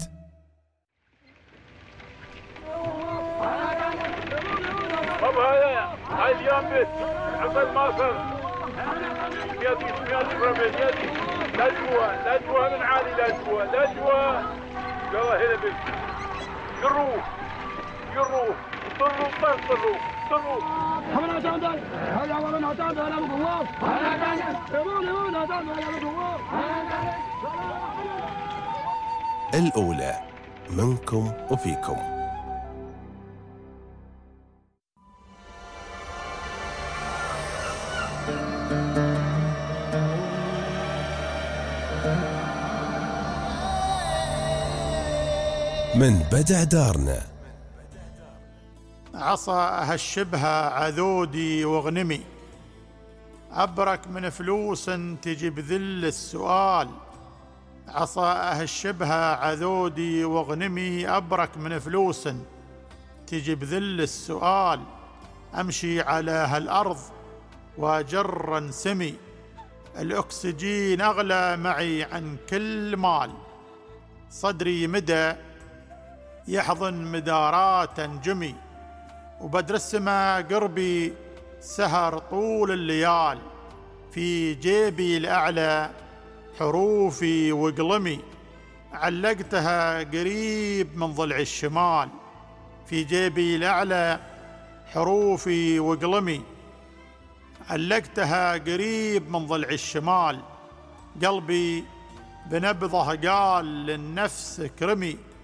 هاي اليوم بس عقل ما صار يدي يدي رمل يدي لا جوا لا جوا من عالي لا جوا لا جوا يلا هنا بس قروا قروا طلوا طلوا طلوا حمل عتاد هذا ورا عتاد انا بقوه انا يقول يقول عتاد انا بقوه الأولى منكم وفيكم. من بدع دارنا عصا أهشبها عذودي واغنمي، أبرك من فلوس تجي بذل السؤال. عصا أهشبها عذودي واغنمي، أبرك من فلوس تجي بذل السؤال. أمشي على هالأرض وأجر انسمي، الأكسجين أغلى معي عن كل مال. صدري مدى يحضن مدارات انجمي، وبدر السما قربي سهر طول الليال. في جيبي الأعلى حروفي وقلمي، علقتها قريب من ضلع الشمال. في جيبي الأعلى حروفي وقلمي، علقتها قريب من ضلع الشمال. قلبي بنبضه قال للنفس اكرمي،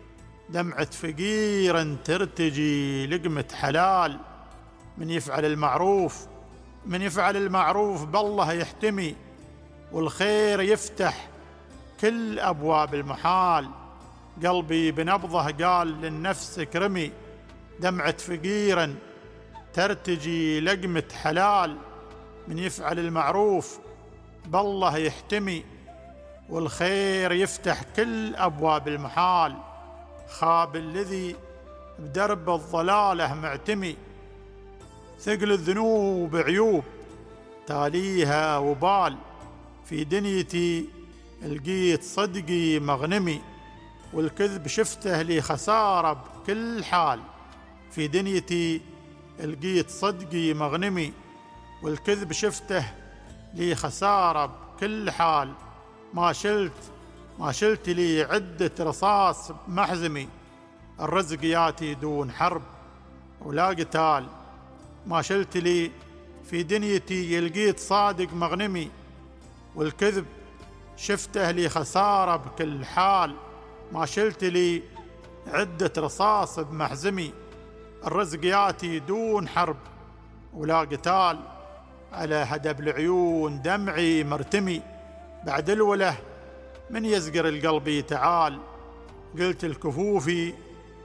دمعة فقير ترتجي لقمة حلال. من يفعل المعروف من يفعل المعروف بالله يحتمي، والخير يفتح كل أبواب المحال. قلبي بنبضه قال للنفس اكرمي، دمعة فقير ترتجي لقمة حلال. من يفعل المعروف بالله يحتمي، والخير يفتح كل أبواب المحال. خاب الذي بدرب الضلالة معتمي، ثقل الذنوب عيوب تاليها وبال. في دنيتي لقيت صدقي مغنمي، والكذب شفته لي خسارة بكل حال. في دنيتي لقيت صدقي مغنمي، والكذب شفته لي خسارة بكل حال. ما شلت ما شلت لي عدة رصاص بمحزمي، الرزق ياتي دون حرب ولا قتال. ما شلت لي في دنيتي لقيت صادق مغنمي، والكذب شفته لي خسارة بكل حال. ما شلت لي عدة رصاص بمحزمي، الرزق ياتي دون حرب ولا قتال. على هدب العيون دمعي مرتمي، بعد الوله من يزقر القلب تعال. قلت الكفوفي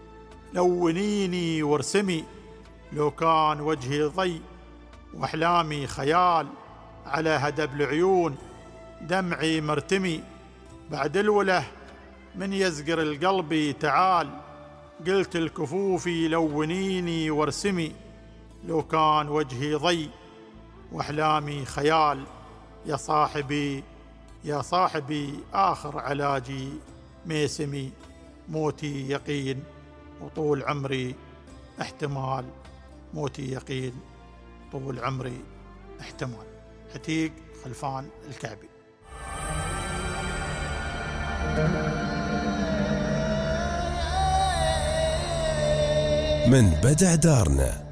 لونيني وارسمي، لو كان وجهي ضي وأحلامي خيال. على هدب العيون دمعي مرتمي، بعد الوله من يزقر القلب تعال. قلت الكفوفي لونيني وارسمي، لو كان وجهي ضي وأحلامي خيال. يا صاحبي يا صاحبي آخر علاجي ميسمي، موتي يقين وطول عمري احتمال. موتي يقين طول عمري احتمال. عتيق خلفان الكعبي. من بدع دارنا.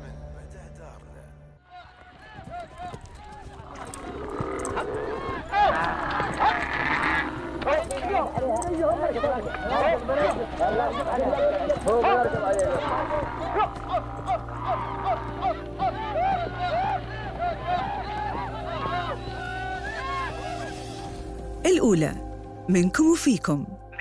الأولى منكم وفيكم.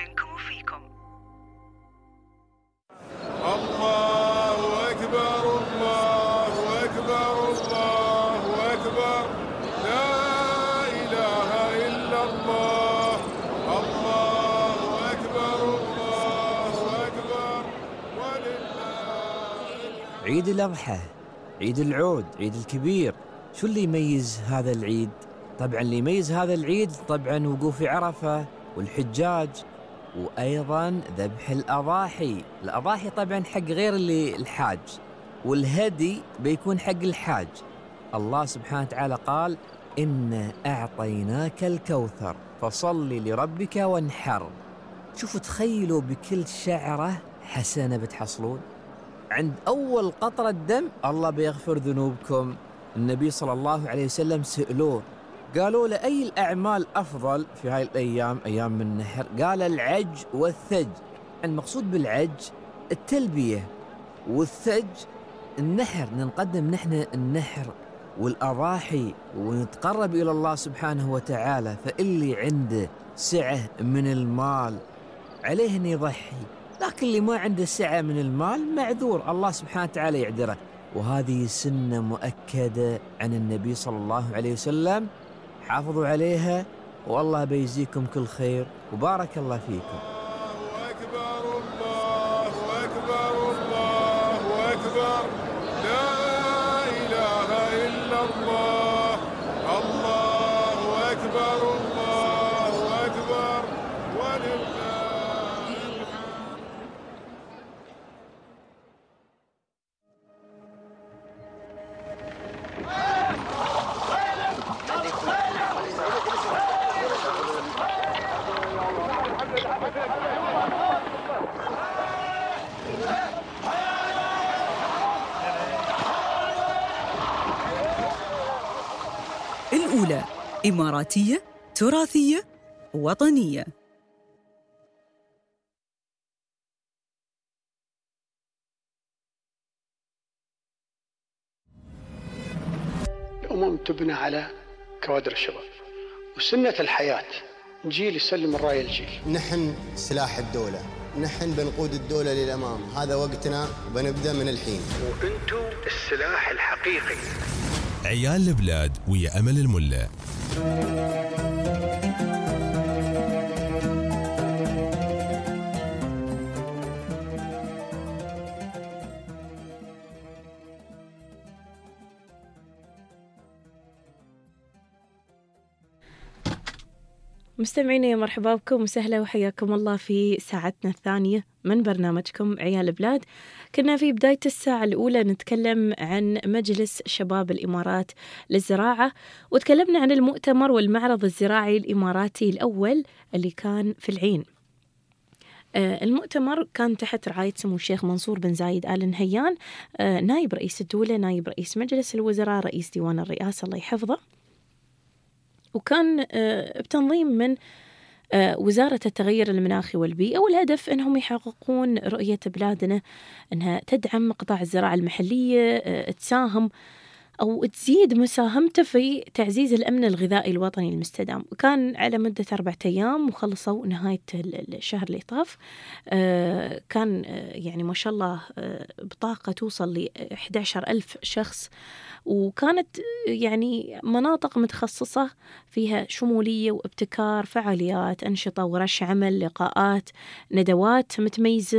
الله أكبر الله أكبر الله أكبر، لا إله إلا الله. الله أكبر الله أكبر ولله. عيد الأضحى، عيد العود، عيد الكبير. شو اللي يميز هذا العيد؟ طبعا اللي يميز هذا العيد طبعا وقوف عرفة والحجاج، وأيضا ذبح الأضاحي. الأضاحي طبعا حق غير اللي الحاج، والهدي بيكون حق الحاج. الله سبحانه وتعالى قال: إنا أعطيناك الكوثر فصل لربك وانحر. شوفوا تخيلوا بكل شعرة حسنة بتحصلون. عند أول قطرة دم الله بيغفر ذنوبكم. النبي صلى الله عليه وسلم سئلوه قالوا له: أي الأعمال أفضل في هاي الأيام أيام من النحر؟ قال: العج والثج. المقصود بالعج التلبية، والثج النحر. نقدم نحن النحر والأضاحي ونتقرب إلى الله سبحانه وتعالى. فاللي عنده سعة من المال عليه أن يضحي، لكن اللي ما عنده سعة من المال معذور، الله سبحانه وتعالى يعذره. وهذه سنة مؤكدة عن النبي صلى الله عليه وسلم، حافظوا عليها والله بيجزيكم كل خير وبارك الله فيكم. الله أكبر الله أكبر الله أكبر، لا إله إلا الله. الله أكبر الله أكبر ولله. الأولى إماراتية، تراثية، وطنية. الأمم تبنى على كوادر الشباب، وسنة الحياة جيل يسلم الراية الجيل. نحن سلاح الدولة، نحن بنقود الدولة للأمام، هذا وقتنا وبنبدأ من الحين. وأنتم السلاح الحقيقي. عيال البلاد ويا أمل الملا. مستمعينا يا مرحبا بكم وسهلا وحياكم الله في ساعتنا الثانية من برنامجكم عيال البلاد. كنا في بداية الساعة الأولى نتكلم عن مجلس شباب الإمارات للزراعة، وتكلمنا عن المؤتمر والمعرض الزراعي الإماراتي الأول اللي كان في العين. المؤتمر كان تحت رعاية سمو الشيخ منصور بن زايد آل نهيان، نائب رئيس الدولة، نائب رئيس مجلس الوزراء، رئيس ديوان الرئاسة الله يحفظه، وكان بتنظيم من وزارة التغير المناخي والبيئة، والهدف أنهم يحققون رؤية بلادنا أنها تدعم قطاع الزراعة المحلية، تساهم أو تزيد مساهمته في تعزيز الأمن الغذائي الوطني المستدام. وكان على مدة أربعة أيام وخلصوا نهاية الشهر اللي طاف. كان يعني ما شاء الله بطاقة توصل ل أحد عشر ألف شخص، وكانت يعني مناطق متخصصة فيها شمولية وابتكار، فعاليات، أنشطة، ورش عمل، لقاءات، ندوات متميزة.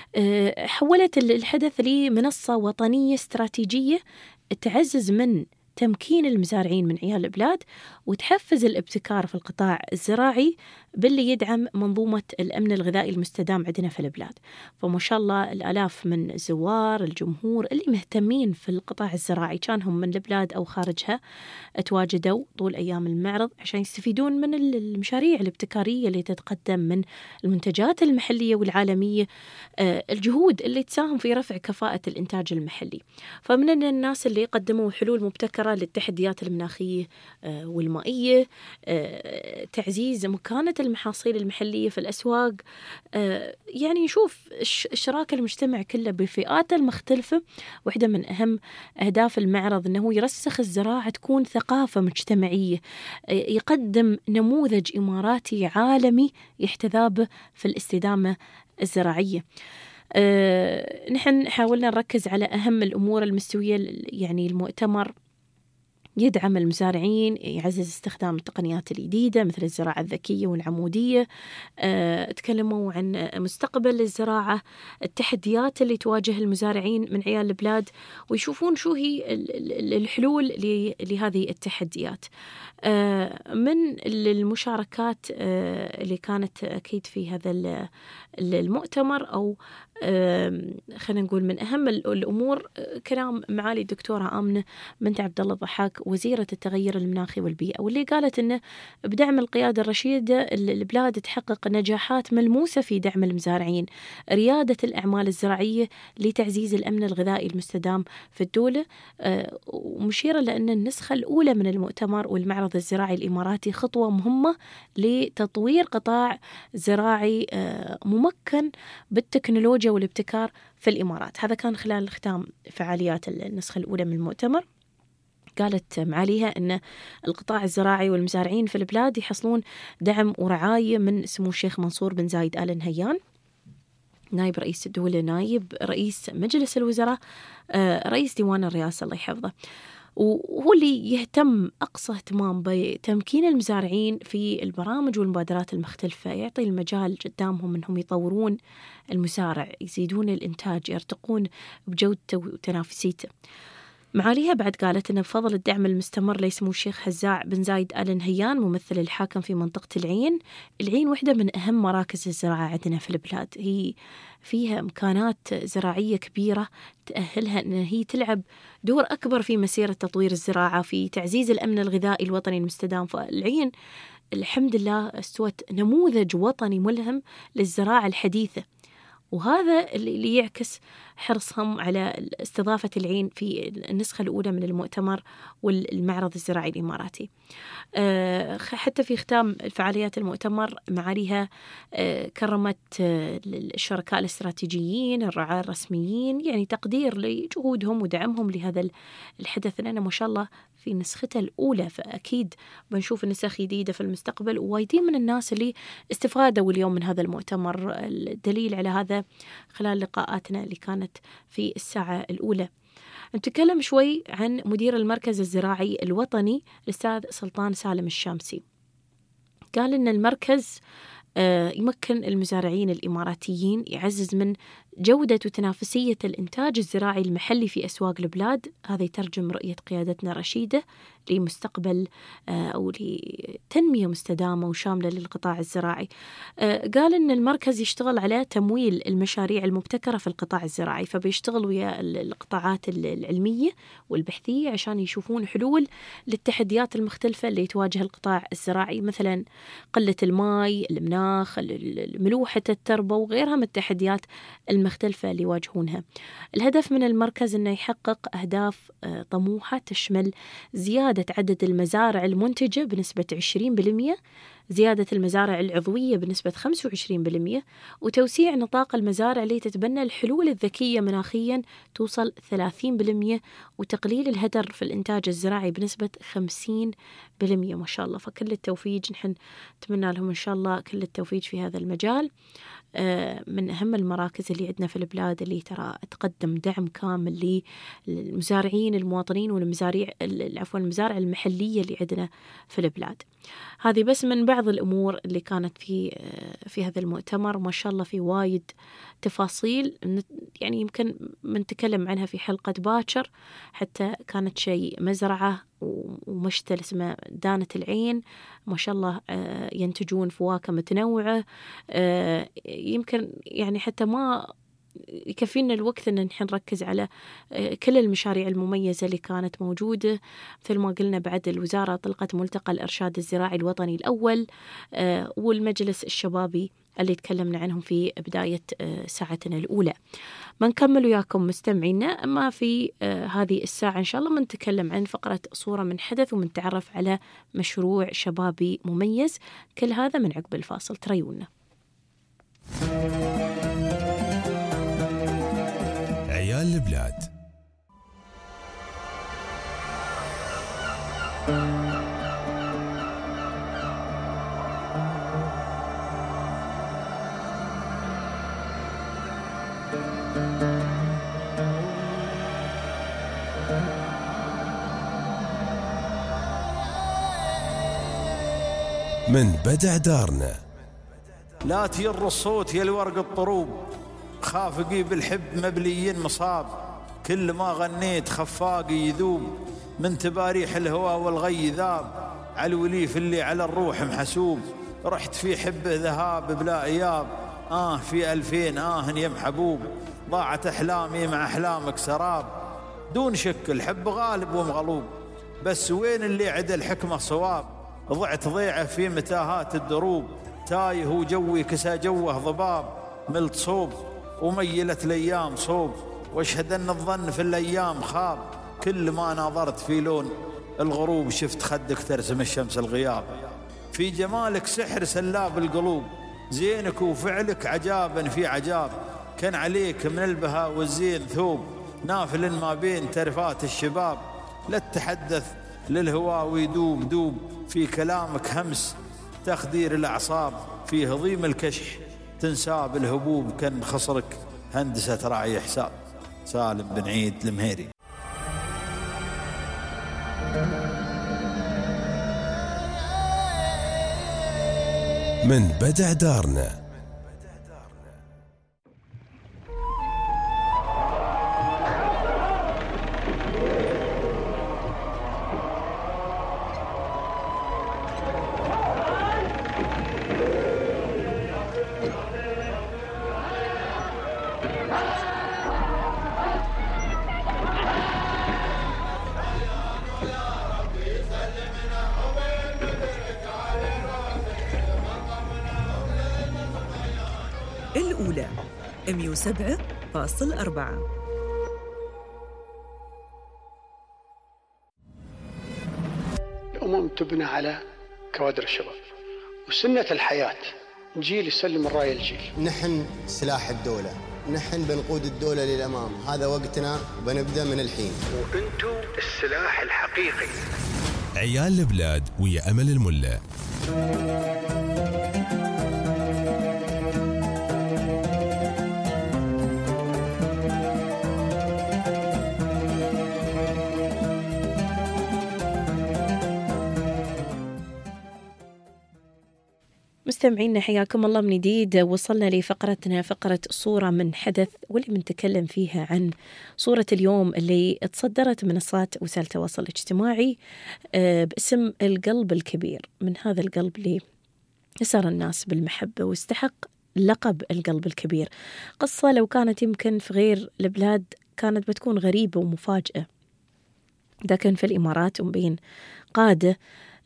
حولت الحدث لمنصة وطنية استراتيجية تعزز من تمكين المزارعين من عيال البلاد، وتحفز الابتكار في القطاع الزراعي باللي يدعم منظومة الأمن الغذائي المستدام عندنا في البلاد. فما شاء الله الآلاف من الزوار، الجمهور اللي مهتمين في القطاع الزراعي كانهم من البلاد أو خارجها، تواجدوا طول أيام المعرض عشان يستفيدون من المشاريع الابتكارية اللي تتقدم من المنتجات المحلية والعالمية، الجهود اللي تساهم في رفع كفاءة الإنتاج المحلي. فمن الناس اللي قدموا حلول مبتكرة للتحديات المناخية والمائية، تعزيز مكانة المحاصيل المحلية في الأسواق، يعني نشوف اشراك المجتمع كله بفئاته المختلفة. واحدة من أهم أهداف المعرض أنه يرسخ الزراعة تكون ثقافة مجتمعية، يقدم نموذج إماراتي عالمي يحتذى به في الاستدامة الزراعية. أه نحن حاولنا نركز على أهم الأمور المستوية. يعني المؤتمر يدعم المزارعين، يعزز استخدام التقنيات الجديدة مثل الزراعة الذكية والعمودية. أه تكلموا عن مستقبل الزراعة، التحديات اللي تواجه المزارعين من عيال البلاد، ويشوفون شو هي الحلول لهذه التحديات. أه من المشاركات أه اللي كانت أكيد في هذا المؤتمر، أو خلينا نقول من أهم الأمور، كلام معالي الدكتورة آمنة بنت عبد الله الضحاك وزيرة التغير المناخي والبيئة، واللي قالت إنه بدعم القيادة الرشيدة البلاد تحقق نجاحات ملموسة في دعم المزارعين، ريادة الأعمال الزراعية لتعزيز الأمن الغذائي المستدام في الدولة، ومشيرة لأن النسخة الأولى من المؤتمر والمعرض الزراعي الإماراتي خطوة مهمة لتطوير قطاع زراعي ممكن بالتكنولوجيا والابتكار في الإمارات. هذا كان خلال ختام فعاليات النسخة الأولى من المؤتمر. قالت معاليها أن القطاع الزراعي والمزارعين في البلاد يحصلون دعم ورعاية من سمو الشيخ منصور بن زايد آل نهيان، نائب رئيس الدولة، نائب رئيس مجلس الوزراء، رئيس ديوان الرئاسة الله يحفظه، وهو اللي يهتم أقصى اهتمام بتمكين المزارعين في البرامج والمبادرات المختلفة، يعطي المجال قدامهم أنهم يطورون المزارع، يزيدون الإنتاج، يرتقون بجودته وتنافسيته. معاليها بعد قالت أن بفضل الدعم المستمر لسمو الشيخ هزاع بن زايد آل نهيان ممثل الحاكم في منطقة العين، العين واحدة من أهم مراكز الزراعة عندنا في البلاد، هي فيها إمكانات زراعية كبيرة تأهلها أن هي تلعب دور أكبر في مسيرة تطوير الزراعة، في تعزيز الأمن الغذائي الوطني المستدام. فالعين الحمد لله استوت نموذج وطني ملهم للزراعة الحديثة، وهذا اللي يعكس حرصهم على استضافة العين في النسخة الأولى من المؤتمر والمعرض الزراعي الإماراتي. حتى في ختام فعاليات المؤتمر معاليها كرمت الشركاء الاستراتيجيين، الرعاة الرسميين، يعني تقدير لجهودهم ودعمهم لهذا الحدث، لأنه ما شاء الله في نسختها الأولى، فأكيد بنشوف نسخ جديدة في المستقبل. ووايدين من الناس اللي استفادوا اليوم من هذا المؤتمر، الدليل على هذا خلال لقاءاتنا اللي كانت في الساعة الأولى. نتكلم شوي عن مدير المركز الزراعي الوطني الأستاذ سلطان سالم الشامسي. قال إن المركز يمكن المزارعين الإماراتيين، يعزز من جودة وتنافسية الإنتاج الزراعي المحلي في أسواق البلاد. هذا يترجم رؤية قيادتنا رشيدة لمستقبل أو لتنمية مستدامة وشاملة للقطاع الزراعي. قال إن المركز يشتغل على تمويل المشاريع المبتكرة في القطاع الزراعي، فبيشتغل ويا القطاعات العلمية والبحثية عشان يشوفون حلول للتحديات المختلفة اللي تواجه القطاع الزراعي، مثلا قلة الماء، المناخ، ملوحة التربة وغيرها من التحديات المختلفة اللي يواجهونها. الهدف من المركز أنه يحقق أهداف طموحة تشمل زيادة عدد المزارع المنتجة بنسبة عشرين بالمئة، زيادة المزارع العضوية بنسبة خمسة وعشرين بالمئة، وتوسيع نطاق المزارع اللي تتبنى الحلول الذكية مناخيا توصل ثلاثين بالمئة، وتقليل الهدر في الإنتاج الزراعي بنسبة خمسين بالمئة. ما شاء الله، فكل التوفيق، نحن نتمنى لهم إن شاء الله كل التوفيق في هذا المجال. من أهم المراكز اللي عندنا في البلاد اللي ترى تقدم دعم كامل للمزارعين المواطنين والمزارع عفوا المزارع المحلية اللي عندنا في البلاد. هذه بس من بعض الأمور اللي كانت في في هذا المؤتمر. ما شاء الله في وايد تفاصيل، يعني يمكن بنتكلم عنها في حلقة باكر. حتى كانت شيء مزرعة ومشتل اسمه دانة العين، ما شاء الله ينتجون فواكه متنوعة. يمكن يعني حتى ما يكفينا الوقت أن نحن نركز على كل المشاريع المميزة اللي كانت موجودة. مثل ما قلنا، بعد الوزارة طلقت ملتقى الإرشاد الزراعي الوطني الأول، والمجلس الشبابي اللي تكلمنا عنهم في بداية ساعتنا الأولى. ما نكمل وياكم مستمعينا، أما في هذه الساعة إن شاء الله منتكلم عن فقرة صورة من حدث، ومنتعرف على مشروع شبابي مميز. كل هذا من عقب الفاصل، تريونا. عيال البلاد. من بدع دارنا. لا تير الصوت يا الورق الطروب، خافقي بالحب مبليين مصاب، كل ما غنيت خفاقي يذوب، من تباريح الهوى والغي ذاب، على الوليف اللي على الروح محسوب، رحت في حبه ذهاب بلا اياب، آه في ألفين آه يم حبوب، ضاعت أحلامي مع أحلامك سراب، دون شك الحب غالب ومغلوب، بس وين اللي عد الحكمة صواب، ضعت ضيعه في متاهات الدروب، تايه وجوي كسى جوه ضباب، ملت صوب وميلت الأيام صوب، واشهد أن الظن في الأيام خاب، كل ما ناظرت في لون الغروب شفت خدك ترسم الشمس الغياب، في جمالك سحر سلاب القلوب، زينك وفعلك عجابا في عجاب، كان عليك من البهاء والزين ثوب، نافل ما بين ترفات الشباب، لا تتحدث للهوى ويدوب دوب، في كلامك همس تخدير الأعصاب، في هضيم الكشح تنساب الهبوب، كان خصرك هندسة راعي حساب. سالم بن عيد المهيري. من بدع دارنا. مئة وسبعة فاصلة أربعة. الأمم تبنى على كوادر الشباب، وسنة الحياة جيل يسلم الراية الجيل. نحن سلاح الدولة، نحن بنقود الدولة للأمام، هذا وقتنا وبنبدأ من الحين. وأنتم السلاح الحقيقي. عيال البلاد ويا أمل الملا. مستمعينا حياكم الله من جديد. وصلنا لفقرتنا، فقرة صورة من حدث، واللي بنتكلم فيها عن صورة اليوم اللي تصدرت منصات وسائل التواصل الاجتماعي باسم القلب الكبير. من هذا القلب اللي يسر الناس بالمحبة واستحق لقب القلب الكبير. قصة لو كانت يمكن في غير البلاد كانت بتكون غريبة ومفاجئة. ده كان في الإمارات، ومبين قادة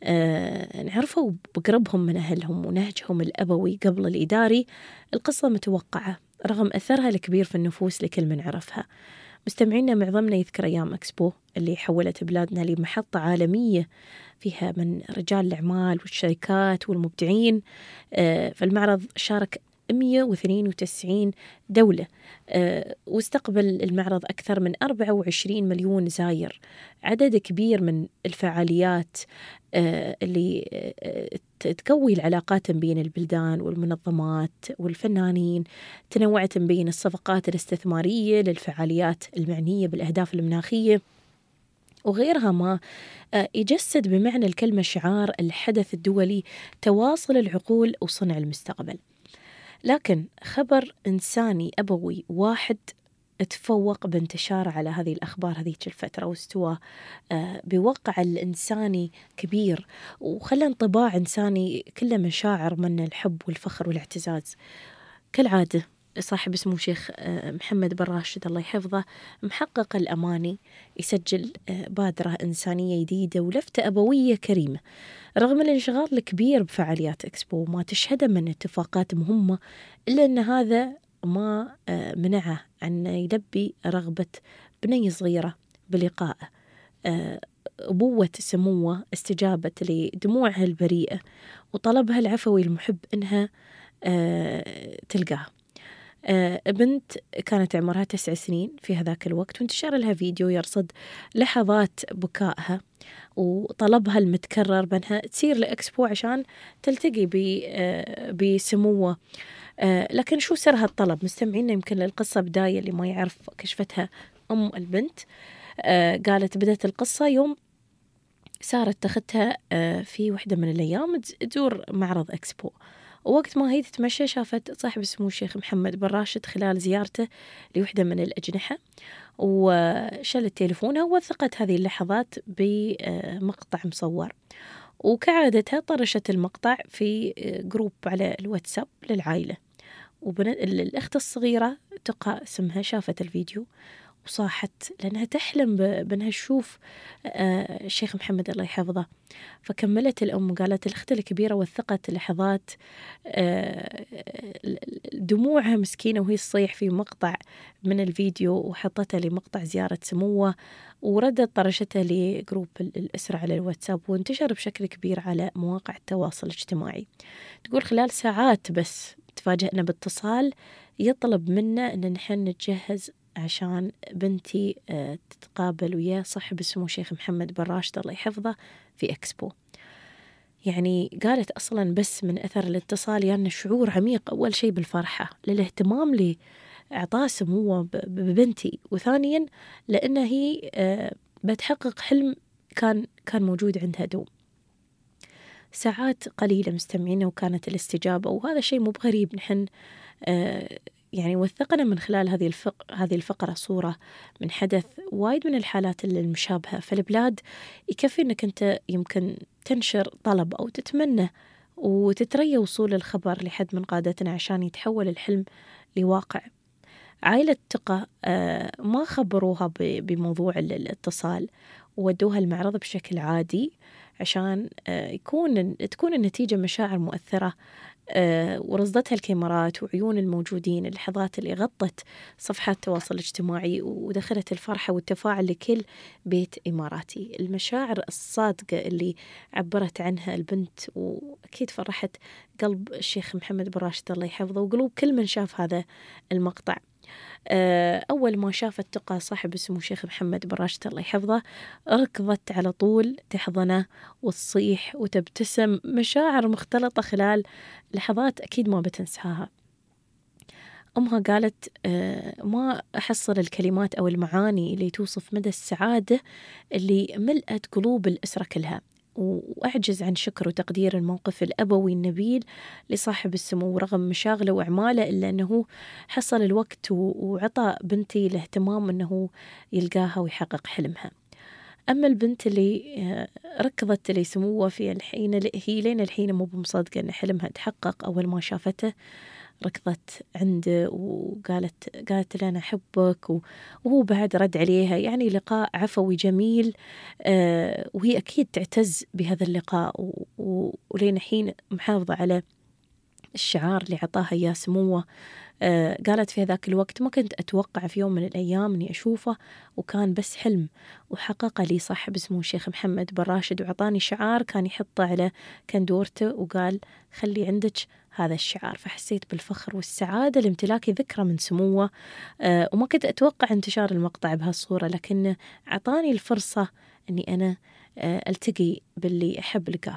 آه نعرفوا بقربهم من أهلهم ونهجهم الأبوي قبل الإداري. القصة متوقعة رغم أثرها الكبير في النفوس لكل من عرفها. مستمعينا، معظمنا يذكر أيام إكسبو اللي حولت بلادنا لمحطة عالمية فيها من رجال الأعمال والشركات والمبدعين. آه في المعرض شارك مئة واثنين وتسعين دولة، أه واستقبل المعرض أكثر من أربعة وعشرين مليون زائر. عدد كبير من الفعاليات أه اللي أه تقوي العلاقات بين البلدان والمنظمات والفنانين، تنوعت بين الصفقات الاستثمارية للفعاليات المعنية بالأهداف المناخية وغيرها، ما أه يجسد بمعنى الكلمة شعار الحدث الدولي: تواصل العقول وصنع المستقبل. لكن خبر إنساني أبوي واحد تفوق بانتشاره على هذه الأخبار هذيك الفترة، واستوى بوقع الإنساني كبير، وخلى انطباع إنساني كله مشاعر من الحب والفخر والاعتزاز. كالعادة صاحب اسمه شيخ محمد بن راشد الله يحفظه محقق الأماني يسجل بادرة إنسانية جديدة ولفتة أبوية كريمة. رغم الانشغال الكبير بفعاليات إكسبو وما تشهده من اتفاقات مهمة، إلا أن هذا ما منعه أن يلبي رغبة بنية صغيرة بلقائه. أبوة سموه استجابت لدموعها البريئة وطلبها العفوي المحب إنها تلقاه. آه بنت كانت عمرها تسع سنين في هذاك الوقت، وانتشر لها فيديو يرصد لحظات بكائها وطلبها المتكرر بأنها تسير لإكسبو عشان تلتقي آه بسموه. آه لكن شو سر هالطلب؟ مستمعينا يمكن للقصة بداية اللي ما يعرف كشفتها أم البنت. آه قالت بدأت القصة يوم سارت تختها آه في وحدة من الأيام تزور معرض إكسبو، ووقت ما هي تتمشى شافت صاحب اسمه الشيخ محمد بن راشد خلال زيارته لوحدة من الأجنحة، وشلت تليفونها ووثقت هذه اللحظات بمقطع مصور. وكعادتها طرشت المقطع في جروب على الواتساب للعائلة. والأخت الصغيرة تقى اسمها شافت الفيديو وصاحت لأنها تحلم بأنها تشوف الشيخ محمد الله يحفظه. فكملت الأم قالت الأخت الكبيرة وثقت لحظات دموعها مسكينة وهي تصيح في مقطع من الفيديو، وحطتها لمقطع زيارة سموه، وردت طرشتها لجروب الأسرة على الواتساب، وانتشر بشكل كبير على مواقع التواصل الاجتماعي. تقول خلال ساعات بس تفاجأنا باتصال يطلب منا أن نحن نتجهز عشان بنتي تتقابل ويا صاحب اسمه شيخ محمد بن راشد الله يحفظه في إكسبو. يعني قالت أصلا بس من أثر الاتصال يعني شعور عميق، أول شيء بالفرحة للاهتمام لإعطاء سموه ببنتي، وثانيا لأنها هي بتحقق حلم كان كان موجود عندها دوم. ساعات قليلة مستمعين وكانت الاستجابة، وهذا شيء مو بغريب. نحن يعني وثقنا من خلال هذه الفق... هذه الفقرة صورة من حدث وايد من الحالات المشابهة في البلاد. يكفي أنك أنت يمكن تنشر طلب أو تتمنى وتتريى وصول الخبر لحد من قادتنا عشان يتحول الحلم لواقع. عائلة تقى ما خبروها بموضوع الاتصال، وودوها المعرض بشكل عادي عشان يكون تكون النتيجة مشاعر مؤثرة أه ورصدتها الكاميرات وعيون الموجودين، اللحظات اللي غطت صفحات التواصل الاجتماعي ودخلت الفرحة والتفاعل لكل بيت إماراتي. المشاعر الصادقة اللي عبرت عنها البنت وأكيد فرحت قلب الشيخ محمد بن راشد الله يحفظه وقلوب كل من شاف هذا المقطع. أول ما شافت تقى صاحب اسمه الشيخ محمد بن راشد الله يحفظه ركضت على طول تحضنه وتصيح وتبتسم، مشاعر مختلطة خلال لحظات أكيد ما بتنساها. أمها قالت ما أحصل الكلمات أو المعاني اللي توصف مدى السعادة اللي ملأت قلوب الأسرة كلها، وأعجز عن شكر وتقدير الموقف الأبوي النبيل لصاحب السمو رغم مشاغله وأعماله، إلا أنه حصل الوقت وعطى بنتي الاهتمام أنه يلقاها ويحقق حلمها. أما البنت اللي ركضت لسموه في الحين، هي لين الحين مو بمصدقة أن حلمها تحقق. أول ما شافته ركضت عنده وقالت قالت له أنا أحبك، وهو بعد رد عليها. يعني لقاء عفوي جميل، آه وهي أكيد تعتز بهذا اللقاء، ولين الحين محافظة على الشعار اللي عطاها إياه سموه. آه قالت في هذاك الوقت ما كنت أتوقع في يوم من الأيام أني أشوفه، وكان بس حلم وحقق لي صاحب اسمه الشيخ محمد بن راشد، وعطاني شعار كان يحطه على كندورته وقال خلي عندك هذا الشعار. فحسيت بالفخر والسعادة لامتلاكي ذكرى من سموه، آه وما كنت أتوقع انتشار المقطع بهالصورة، لكن عطاني الفرصة أني أنا آه ألتقي باللي أحب لقاه.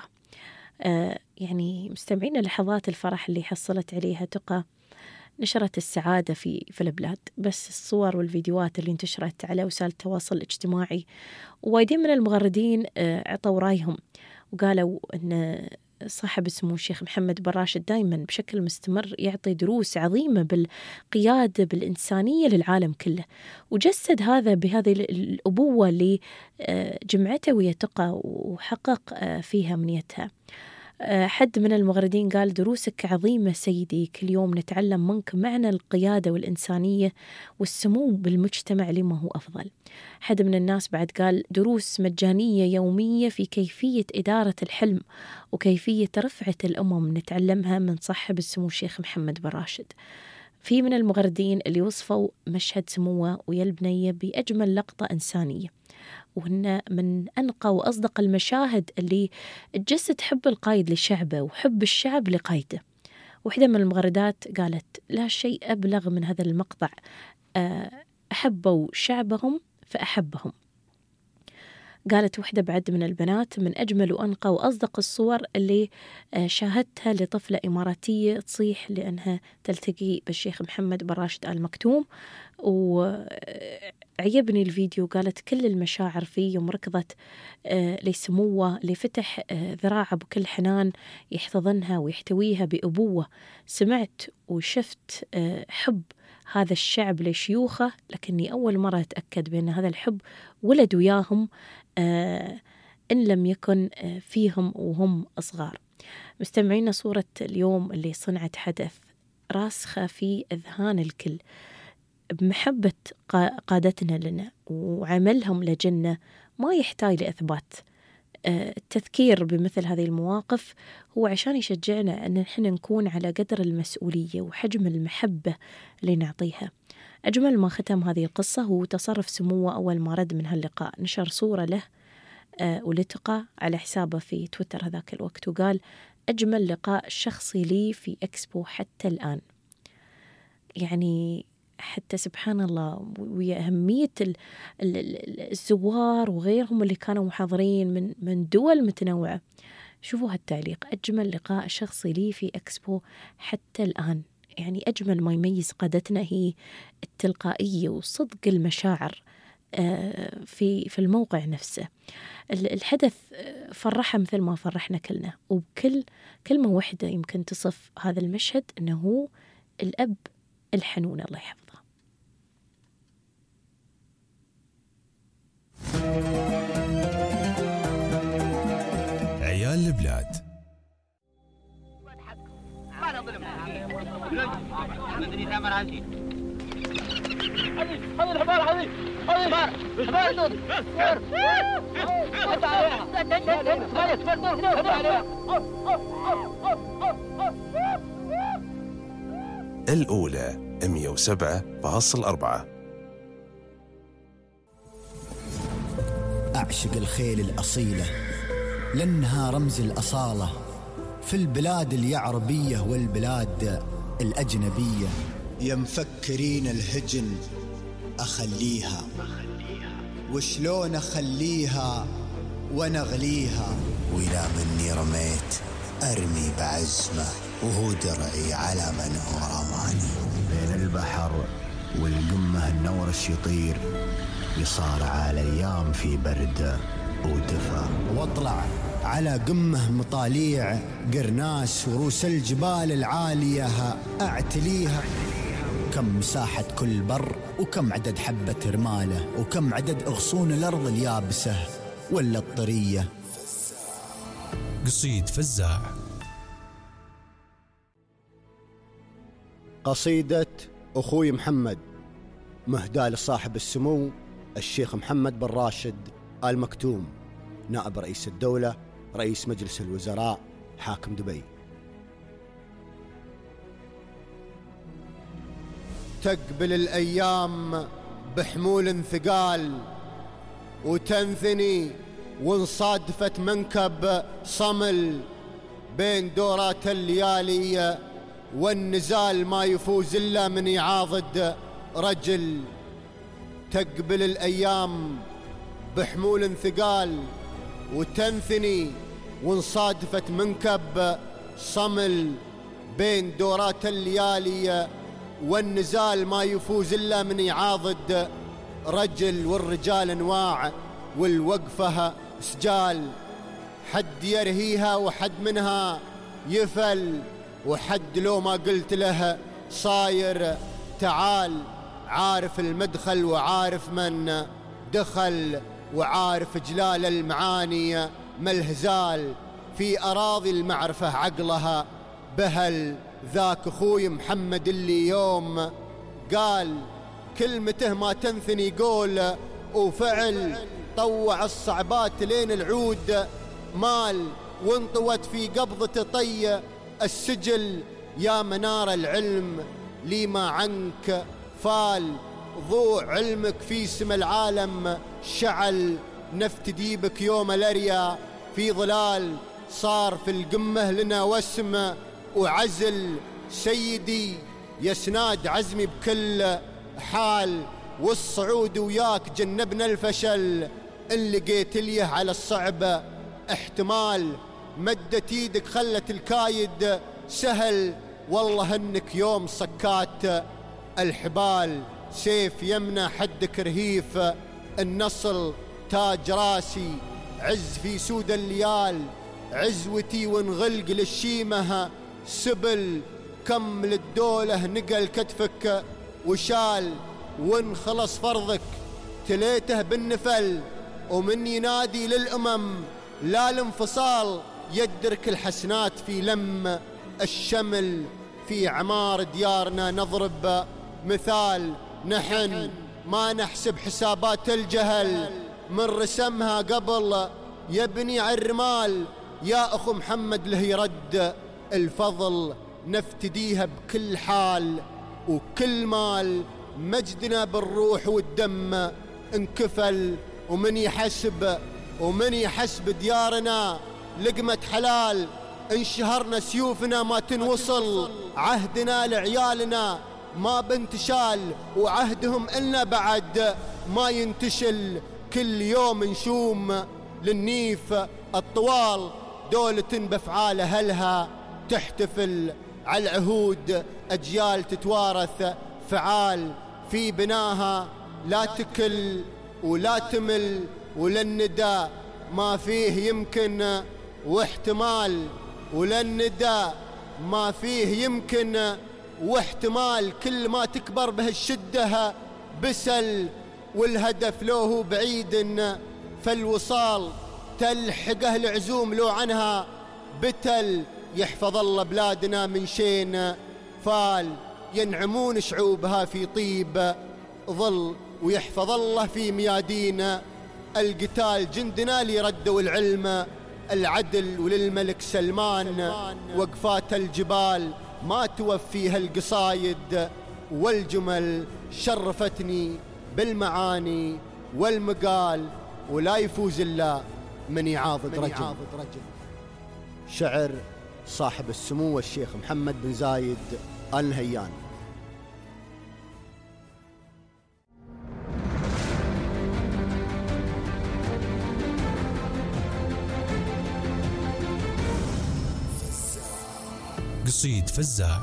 آه يعني مستمعين لحظات الفرح اللي حصلت عليها تقى نشرت السعادة في في البلاد، بس الصور والفيديوهات اللي انتشرت على وسائل التواصل الاجتماعي، ووايدين من المغردين آه عطوا رأيهم وقالوا أن صاحب اسمه الشيخ محمد بن راشد دايما بشكل مستمر يعطي دروس عظيمة بالقيادة بالإنسانية للعالم كله، وجسد هذا بهذه الأبوة اللي جمعته ويا تقى وحقق فيها أمنيتها. حد من المغردين قال دروسك عظيمة سيدي، كل يوم نتعلم منك معنى القيادة والإنسانية والسمو بالمجتمع لما هو أفضل. حد من الناس بعد قال دروس مجانية يومية في كيفية إدارة الحلم وكيفية رفعة الأمم نتعلمها من صاحب السمو الشيخ محمد بن راشد. في من المغردين اللي وصفوا مشهد سموه ويا البنية بأجمل لقطة إنسانية، وهن من أنقى وأصدق المشاهد اللي تجسد حب القائد لشعبه وحب الشعب لقائده. وحدة من المغردات قالت لا شيء أبلغ من هذا المقطع، أحبوا شعبهم فأحبهم. قالت وحدة بعد من البنات من أجمل وأنقى وأصدق الصور اللي شاهدتها لطفلة إماراتية تصيح لأنها تلتقي بالشيخ محمد بن راشد آل مكتوم، وعجبني الفيديو. قالت كل المشاعر فيه يوم ركضت لسموه اللي فتح ذراعه بكل حنان يحتضنها ويحتويها بأبوة. سمعت وشفت حب هذا الشعب لشيوخه، لكني أول مرة أتأكد بأن هذا الحب ولد وياهم آه إن لم يكن آه فيهم وهم أصغار. مستمعين صورة اليوم اللي صنعت حدث راسخة في أذهان الكل بمحبة قادتنا لنا وعملهم لجنة ما يحتاج لإثبات. آه التذكير بمثل هذه المواقف هو عشان يشجعنا أن نحن نكون على قدر المسؤولية وحجم المحبة اللي نعطيها. أجمل ما ختم هذه القصة هو تصرف سموه أول ما رد من هاللقاء، نشر صورة له آه ولتقى على حسابه في تويتر هذاك الوقت وقال أجمل لقاء شخصي لي في إكسبو حتى الآن. يعني حتى سبحان الله ويا أهمية الزوار وغيرهم اللي كانوا محاضرين من من دول متنوعة، شوفوا هالتعليق أجمل لقاء شخصي لي في إكسبو حتى الآن. يعني أجمل ما يميز قادتنا هي التلقائية وصدق المشاعر في في الموقع نفسه. الحدث فرحها مثل ما فرحنا كلنا، وبكل كلمة واحدة يمكن تصف هذا المشهد أنه هو الأب الحنون الله يحفظه. عيال البلاد. ما نظلم مدري ثمر عندي هذه هذه الحبار هذه هذه الحبار الحبار دول ارفع عليها مالك مالك عليها الأولى مئة وسبعة فاصل أربعة. أعشق الخيل الأصيلة لأنها رمز الأصالة في البلاد اليعربية والبلاد الأجنبية. يا مفكرين الهجن أخليها، وشلون أخليها ونغليها، وإلى مني رميت أرمي بعزمه، وهو درعي على من هو رماني. بين البحر والقمة النورش يطير، يصارع الأيام في برد ودفا، واطلع على قمه مطاليع قرناس، وروس الجبال العالية أعتليها. كم مساحة كل بر، وكم عدد حبة رماله، وكم عدد أغصون الأرض اليابسة ولا الطرية. قصيد فزاع. قصيدة أخوي محمد، مهداة لصاحب السمو الشيخ محمد بن راشد آل مكتوم، نائب رئيس الدولة، رئيس مجلس الوزراء، حاكم دبي. تقبل الأيام بحمول ثقال، وتنثني وانصادفت منكب صمل، بين دورات الليالي والنزال ما يفوز إلا من يعاضد رجل. تقبل الأيام بحمول ثقال، وتنثني وانصادفت منكب صمل، بين دورات الليالي والنزال ما يفوز إلا من يعاضد رجل. والرجال انواع والوقفة سجال، حد يرهيها وحد منها يفل، وحد لو ما قلت له صاير تعال. عارف المدخل وعارف من دخل، وعارف جلال المعاني ملهزال، في أراضي المعرفة عقلها بهل. ذاك أخوي محمد اللي يوم قال كلمته ما تنثني قول وفعل، طوع الصعبات لين العود مال، وانطوت في قبضة طي السجل. يا منار العلم لي ما عنك فال، ضوء علمك في سم العالم شعل. نفتدي بك يوم الأريا في ظلال، صار في القمة لنا وسم وعزل. سيدي يسناد عزمي بكل حال، والصعود وياك جنبنا الفشل. إن لقيت ليه على الصعبة احتمال، مدت ايدك خلت الكايد سهل. والله انك يوم صكات الحبال، سيف يمنى حدك رهيف النصل. تاج راسي عز في سود الليال، عزوتي وانغلق للشيمة سبل. كم للدولة نقل كتفك وشال، وانخلص فرضك تليته بالنفل. ومن ينادي للأمم لا الانفصال، يدرك الحسنات في لم الشمل. في عمار ديارنا نضرب مثال، نحن ما نحسب حسابات الجهل، من رسمها قبل يبني على الرمال. يا أخو محمد له يرد الفضل، نفتديها بكل حال وكل مال. مجدنا بالروح والدم انكفل، ومن يحسب ومن يحسب ديارنا لقمة حلال. انشهرنا سيوفنا ما تنوصل، عهدنا لعيالنا ما بنتشال، وعهدهم إلنا بعد ما ينتشل. كل يوم نشوم للنيف الطوال، دولة بأفعال أهلها تحتفل. على العهود أجيال تتوارث فعال، في بناها لا تكل ولا تمل. وللندى ما فيه يمكن واحتمال، وللندى ما فيه يمكن واحتمال. كل ما تكبر به الشدة بسل، والهدف له بعيد فالوصال تلحقه العزوم لو عنها بتل. يحفظ الله بلادنا من شين فال، ينعمون شعوبها في طيب ظل. ويحفظ الله في ميادين القتال جندنا اللي ردوا العلم العدل. وللملك سلمان وقفات الجبال ما توفيها القصايد والجمل، شرفتني بالمعاني والمقال، ولا يفوز إلا من يعاضد رجل. شعر صاحب السمو الشيخ محمد بن زايد آل نهيان. قصيد فزاع.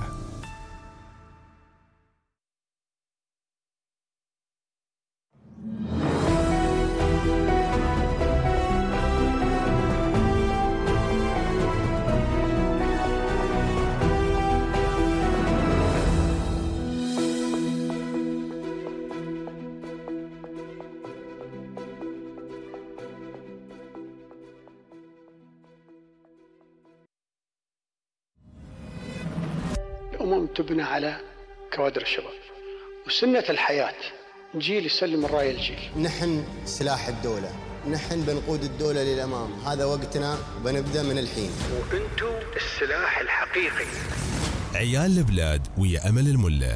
الأمم تبنى على كوادر الشباب، وسنة الحياة جيل يسلم الراية الجيل. نحن سلاح الدولة، نحن بنقود الدولة للأمام، هذا وقتنا بنبدأ من الحين. وأنتم السلاح الحقيقي. عيال البلاد ويا أمل الملة.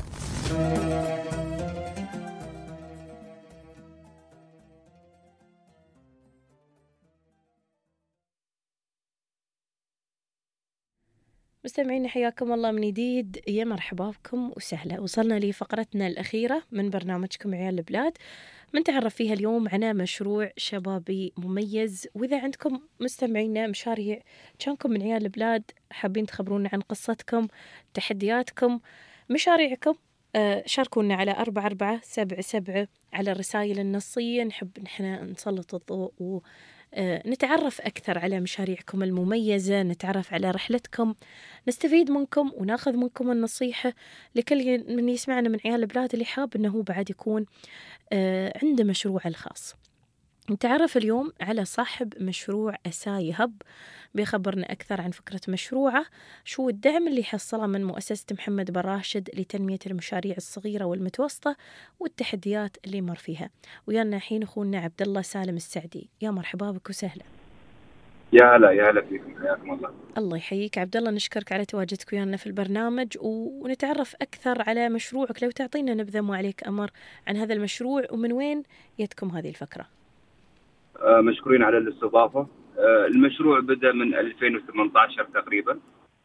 مستمعين حياكم الله من جديد، يا مرحبا بكم وسهلا. وصلنا لفقرتنا الأخيرة من برنامجكم عيال البلاد، بنتعرف فيها اليوم على مشروع شبابي مميز. وإذا عندكم مستمعينا مشاريع كانكم من عيال البلاد حابين تخبرونا عن قصتكم، تحدياتكم، مشاريعكم، آه شاركونا على أربعة أربعة سبعة سبعة على الرسائل النصية. نحب نحن نسلط الضوء و نتعرف أكثر على مشاريعكم المميزة، نتعرف على رحلتكم، نستفيد منكم وناخذ منكم النصيحة لكل من يسمعنا من عيال البلاد اللي حاب أنه هو بعد يكون عنده مشروع الخاص. نتعرف اليوم على صاحب مشروع أساي هب، بيخبرنا أكثر عن فكرة مشروعه، شو الدعم اللي حصله من مؤسسة محمد بن راشد لتنمية المشاريع الصغيرة والمتوسطة والتحديات اللي مر فيها. ويانا الحين أخونا عبد الله سالم السعدي. يا مرحبا بك وسهلا. يا هلا يا هلا فيكم، حياكم الله. الله يحييك عبد الله، نشكرك على تواجدك ويانا في البرنامج ونتعرف أكثر على مشروعك. لو تعطينا نبذة مو عليك أمر عن هذا المشروع ومن وين جتكم هذه الفكرة. آه مشكورين على الاستضافة. آه المشروع بدأ من ألفين وثمانية عشر تقريبا.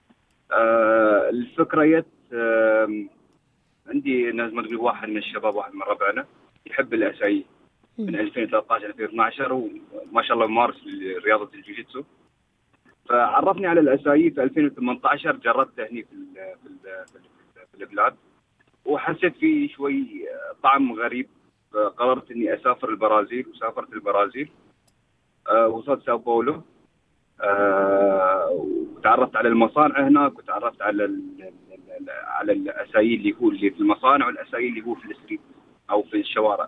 آه الفكرة جت آه عندي ناس ما تقول واحد من الشباب، واحد من ربعنا يحب الأساي من ألفين وثلاثة عشر ألفين واثني عشر، وما شاء الله ممارس رياضة الجوجيتسو. فعرفني على الأساي في ألفين وثمانية عشر، جربته هني في ال في ال في البلاد وحسيت فيه شوي طعم غريب. قررت اني اسافر البرازيل، وسافرت البرازيل. أه وصلت ساو باولو. أه وتعرفت على المصانع هناك، وتعرفت على ال على الاساي اللي هو اللي في المصانع، والاساي اللي هو في الستريت او في الشوارع.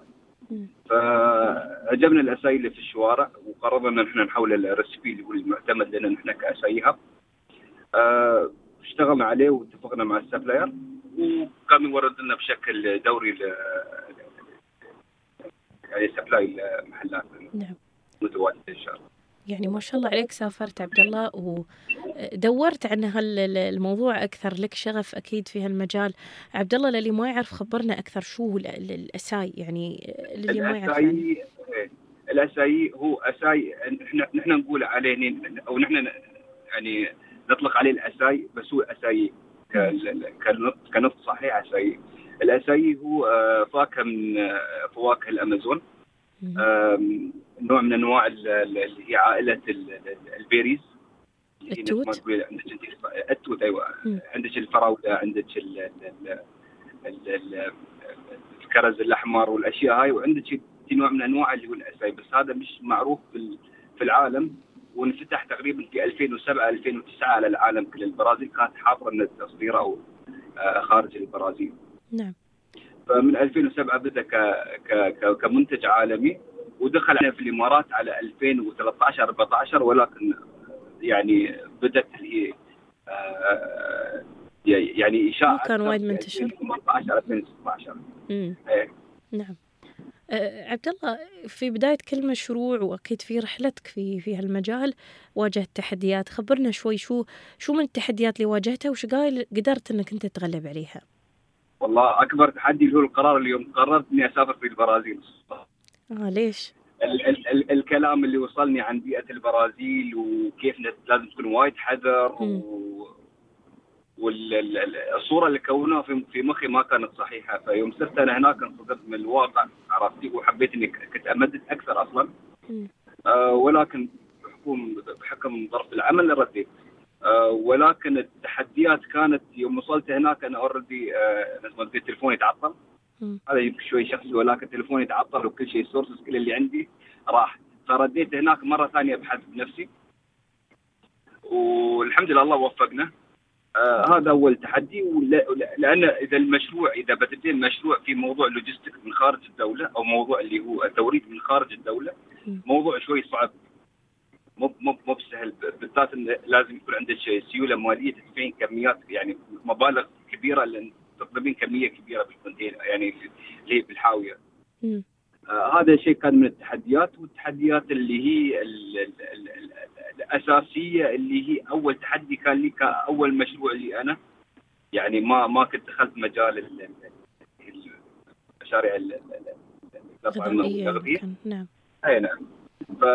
فعجبنا الاساي اللي في الشوارع، وقررنا ان احنا نحول الريسبي اللي هو المعتمد لنا نحن كاسايها. أه اشتغلنا عليه واتفقنا مع السبلاير، وكان يورد لنا بشكل دوري يعني سبلاي المحلات. نعم. متواجد ان شاء الله. يعني ما شاء الله عليك، سافرت عبد الله ودورت عن هالموضوع اكثر، لك شغف اكيد في هالمجال. عبد الله للي ما يعرف خبرنا اكثر شو الاساي، يعني اللي ما يعرف عنه. الاساي هو اساي احنا نحن نقول عليه او نحن يعني نطلق عليه الاساي، بس هو اساي كنطق صحيح. اساي الاساي هو فاكهه من فواكه الامازون، نوع من انواع اللي هي عائله البيريز. التوت. عندك التوت، ايوه. عندك الفراوله، عندك الكرز الاحمر والاشياء هاي، وعندك نوع من انواع اللي هو الاساي، بس هذا مش معروف في العالم. وانفتح تقريبا في ألفين وسبعة ألفين وتسعة على العالم كل. البرازيل كانت حاضره ان تصديره او خارج البرازيل. نعم. فمن ألفين وسبعة بدأ ك ك كمنتج عالمي، ودخل علينا في الامارات على ألفين وثلاثة عشر أربعة عشر، ولكن يعني بدأت هي يعني اشاعه كان وايد منتشر ألفين وثمانية عشر ألفين وستة عشر. امم نعم. أه عبد الله، في بداية كل مشروع وأكيد في رحلتك في في هالمجال واجهت تحديات، خبرنا شوي شو شو من التحديات اللي واجهتها وش قايل قدرت إنك أنت تتغلب عليها؟ والله أكبر تحدي اللي هو القرار اليوم قررت إني أسافر في البرازيل. آه ليش؟ ال ال ال الكلام اللي وصلني عن بيئة البرازيل وكيف لازم تكون وايد حذر و... والصورة اللي كونوها في في مخي ما كانت صحيحة. فيوم صرت أنا هناك انصدمت من الواقع، عرفتي، وحبيت إني كنت أمدد أكثر أصلا. آه ولكن بحكم بحكم ظرف العمل رديت. آه ولكن التحديات كانت يوم وصلت هناك أنا أوريدي آه لازم أقول تليفوني تعطل. هذا يمكن شوي شخصي، ولكن تليفوني تعطل وكل شيء سورسز كل اللي عندي راح. فرديت هناك مرة ثانية أبحث بنفسي، والحمد لله الله وفقنا. آه هذا أول تحدي. لأن إذا المشروع إذا بتبدين مشروع في موضوع لوجستيك من خارج الدولة أو موضوع اللي هو توريد من خارج الدولة، موضوع شوي صعب، مو مو مو بسهل، بالذات إن لازم يكون عندك سيولة مالية تدفعين كميات، يعني مبالغ كبيرة لأن تطلبين كمية كبيرة بالكونتينر، يعني اللي هي بالحاوية. آه هذا شيء كان من التحديات. والتحديات اللي هي ال ال ال ال الأساسية اللي هي أول تحدي كان لي كأول مشروع لي أنا، يعني ما ما كنت دخلت مجال المشاريع الغذائية. نعم. أي نعم. ف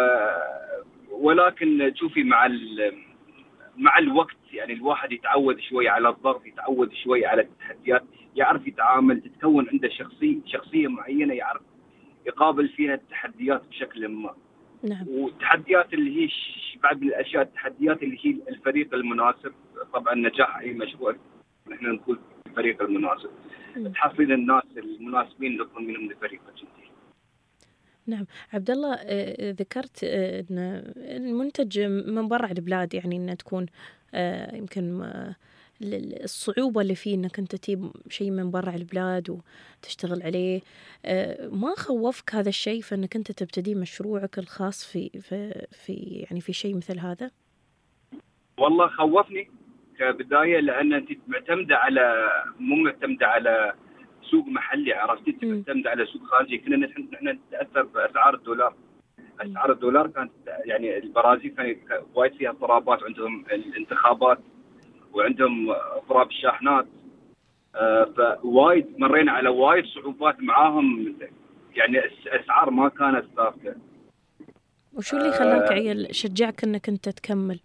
ولكن تشوفي مع مع الوقت يعني الواحد يتعود شوي على الضغط، يتعود شوي على التحديات، يعرف يتعامل، تتكون عنده شخصية شخصية معينة يعرف يقابل فيها التحديات بشكل ما. نعم. والتحديات اللي هي بعد من الأشياء التحديات اللي هي الفريق المناسب. طبعا نجاح أي مشروع نحن نقول الفريق المناسب، تحصيل الناس المناسبين اللي تكون منهم الفريق الجديد. نعم. عبد الله، ذكرت ان المنتج من برا البلاد، يعني ان تكون يمكن الصعوبة اللي فيه انك انت تجيب شيء من برا البلاد وتشتغل عليه، ما خوفك هذا الشيء فانك انت تبتدي مشروعك الخاص في في في يعني في شيء مثل هذا؟ والله خوفني كبداية، لأن أنت معتمدة على مو معتمدة على سوق محلي، عرفتي، معتمدة على سوق خارجي. كنا نحن نحن نتأثر بأسعار الدولار. أسعار الدولار كانت يعني البرازيل كان وايد فيها اضطرابات، عندهم الانتخابات وعندهم اضطراب الشاحنات. آه فوايد مرينا على وايد صعوبات معاهم، يعني الأسعار ما كانت ثابتة. وشو اللي خلاك عيل شجعك انك انت تكمل؟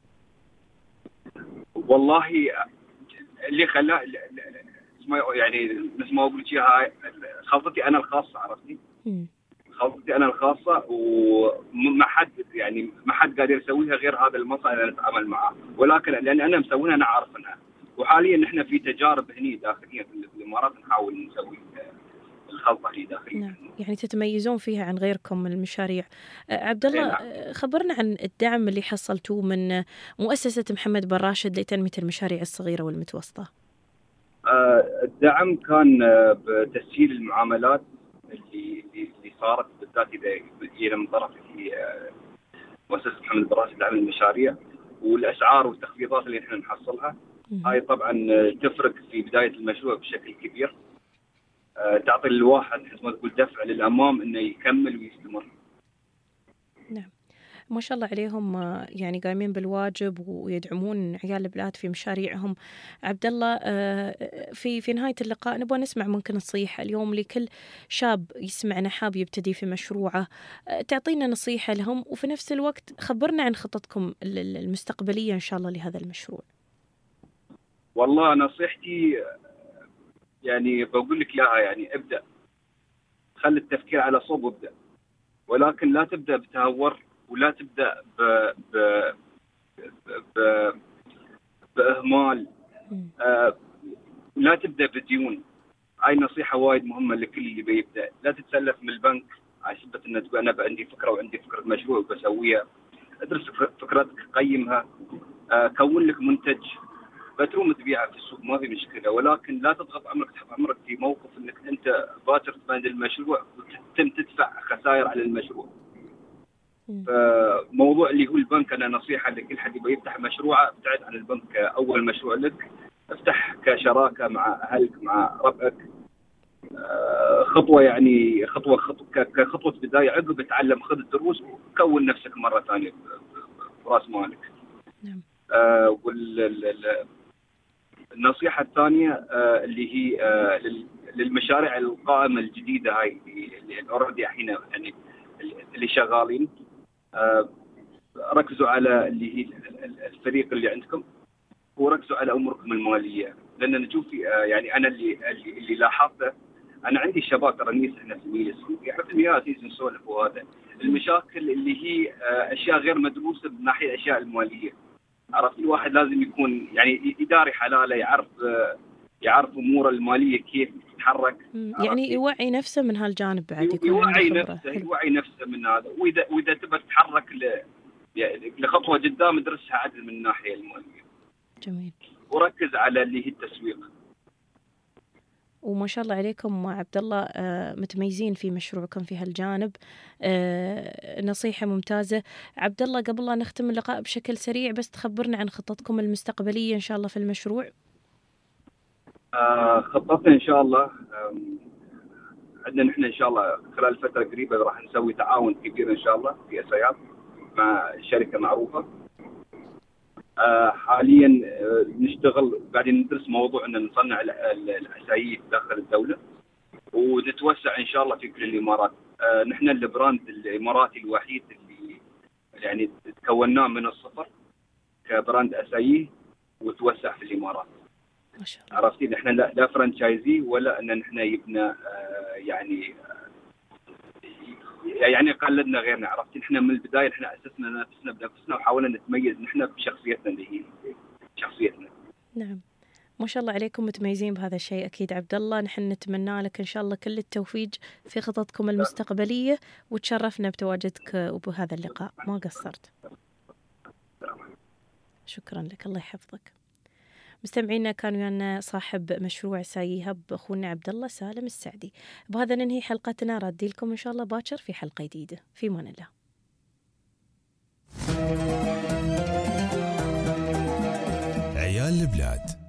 والله اللي خلاه يعني مثل ما اقول هاي خلطتي انا الخاصه، عرفتي؟ خلطتي انا الخاصه وما حد يعني ما حد قادر يسويها غير هذا المصنع اللي نتعامل معاه، ولكن لان انا مسوينها انا عارفينها. وحاليا نحن في تجارب هني داخليا في الامارات نحاول نسوي الخلطه هي داخليا. نعم. يعني تتميزون فيها عن غيركم من المشاريع. عبد الله، خبرنا عن الدعم اللي حصلتوه من مؤسسه محمد بن راشد لتنميه المشاريع الصغيره والمتوسطه. الدعم كان بتسهيل المعاملات اللي اللي صارت، بالذات اذا جينا من طرف مؤسسه محمد بن راشد لدعم المشاريع، والاسعار والتخفيضات اللي احنا نحصلها. هاي طبعا تفرق في بدايه المشروع بشكل كبير، تعطي الواحد مثل ما تقول دفع للامام انه يكمل ويستمر. نعم، ما شاء الله عليهم، يعني قايمين بالواجب ويدعمون عيال البلاد في مشاريعهم. عبد الله، في في نهاية اللقاء نبغى نسمع ممكن نصيحة اليوم لكل شاب يسمعنا حاب يبتدي في مشروعه، تعطينا نصيحة لهم، وفي نفس الوقت خبرنا عن خططكم المستقبلية إن شاء الله لهذا المشروع. والله نصيحتي يعني بقول لك إياها، يعني ابدأ، خلي التفكير على صوب وابدأ، ولكن لا تبدأ بتهور، ولا تبدأ ب... ب... ب... بإهمال، آه... لا تبدأ بديون. هاي نصيحة وايد مهمة لكل اللي بيبدأ. لا تتسلف من البنك على سبة إن تقول أنا عندي فكرة وعندي فكرة مشروع وبسويها. ادرس فكرتك، قيمها، آه... كون لك منتج بتروم تبيعه في السوق، ما في مشكلة، ولكن لا تضغط عمرك تحط عمرك في موقف إنك أنت باكر تبند المشروع وتتم تدفع خسائر على المشروع. فموضوع اللي هو البنك، أنا نصيحة لكل حد يبغى يفتح مشروعه، ابتعد عن البنك أول مشروع لك، افتح كشراكة مع أهلك مع ربعك، خطوه يعني خطوه خطوه كخطوه بدايه، عقب تعلم خذ الدروس وكون نفسك مره ثانيه براس مالك. نعم. آه والنصيحه الثانيه آه اللي هي آه للمشاريع القائمه الجديده هاي اللي اوريدي الحين يعني اللي شغالين، آه ركزوا على اللي هي الفريق اللي عندكم، وركزوا على اموركم الماليه، لان نشوف آه يعني انا اللي اللي لاحظته، انا عندي شباب ترى نيس احنا في ميلس يعرفني يا اساس نسولف، وهذا المشاكل اللي هي آه اشياء غير مدروسه من ناحيه الاشياء الماليه. عرفت الواحد لازم يكون يعني يداري حلاله، يعرف آه يعرف اموره الماليه كيف تتحرك، يعني يوعي نفسه من هالجانب بعد، يكون يوعي نفسه يوعي نفسه من هذا. واذا واذا تبى تتحرك ل يعني لخطوه قدام ادرسها عدل من الناحيه الماليه. جميل. وركز على اللي هي التسويق. وما شاء الله عليكم عبد الله متميزين في مشروعكم في هالجانب، نصيحة ممتازة. عبد الله قبل لا نختم اللقاء بشكل سريع بس تخبرنا عن خططكم المستقبلية إن شاء الله في المشروع. آه خطتنا إن شاء الله عندنا نحن إن شاء الله خلال فترة قريبة راح نسوي تعاون كبير إن شاء الله في أسياب مع شركة معروفة. آه حاليا آه نشتغل قاعدين ندرس موضوع ان نصنع الاسايف داخل الدوله، ونتوسع ان شاء الله في كل الامارات. آه نحن البراند الاماراتي الوحيد اللي يعني تكوناه من الصفر كبراند اسايف وتوسع في الامارات. ما شاء الله. عرفتي نحن لا, لا فرانشايزي ولا ان نحن يبنى آه يعني يعني قلدنا غيرنا. عرفتي نحن من البدايه نحن اسسنا نفسنا بنفسنا وحاولنا نتميز نحن بشخصيتنا اللي هي شخصيتنا. نعم ما شاء الله عليكم متميزين بهذا الشيء اكيد عبد الله. نحن نتمنى لك ان شاء الله كل التوفيق في خططكم المستقبليه، وتشرفنا بتواجدك وبهذا اللقاء، ما قصرت. شكرا لك، الله يحفظك. مستمعينا كان ويانا صاحب مشروع سايهب اخونا عبد الله سالم السعدي. بهذا ننهي حلقتنا، رادي لكم ان شاء الله باكر في حلقه جديده. في امان الله. عيال البلاد.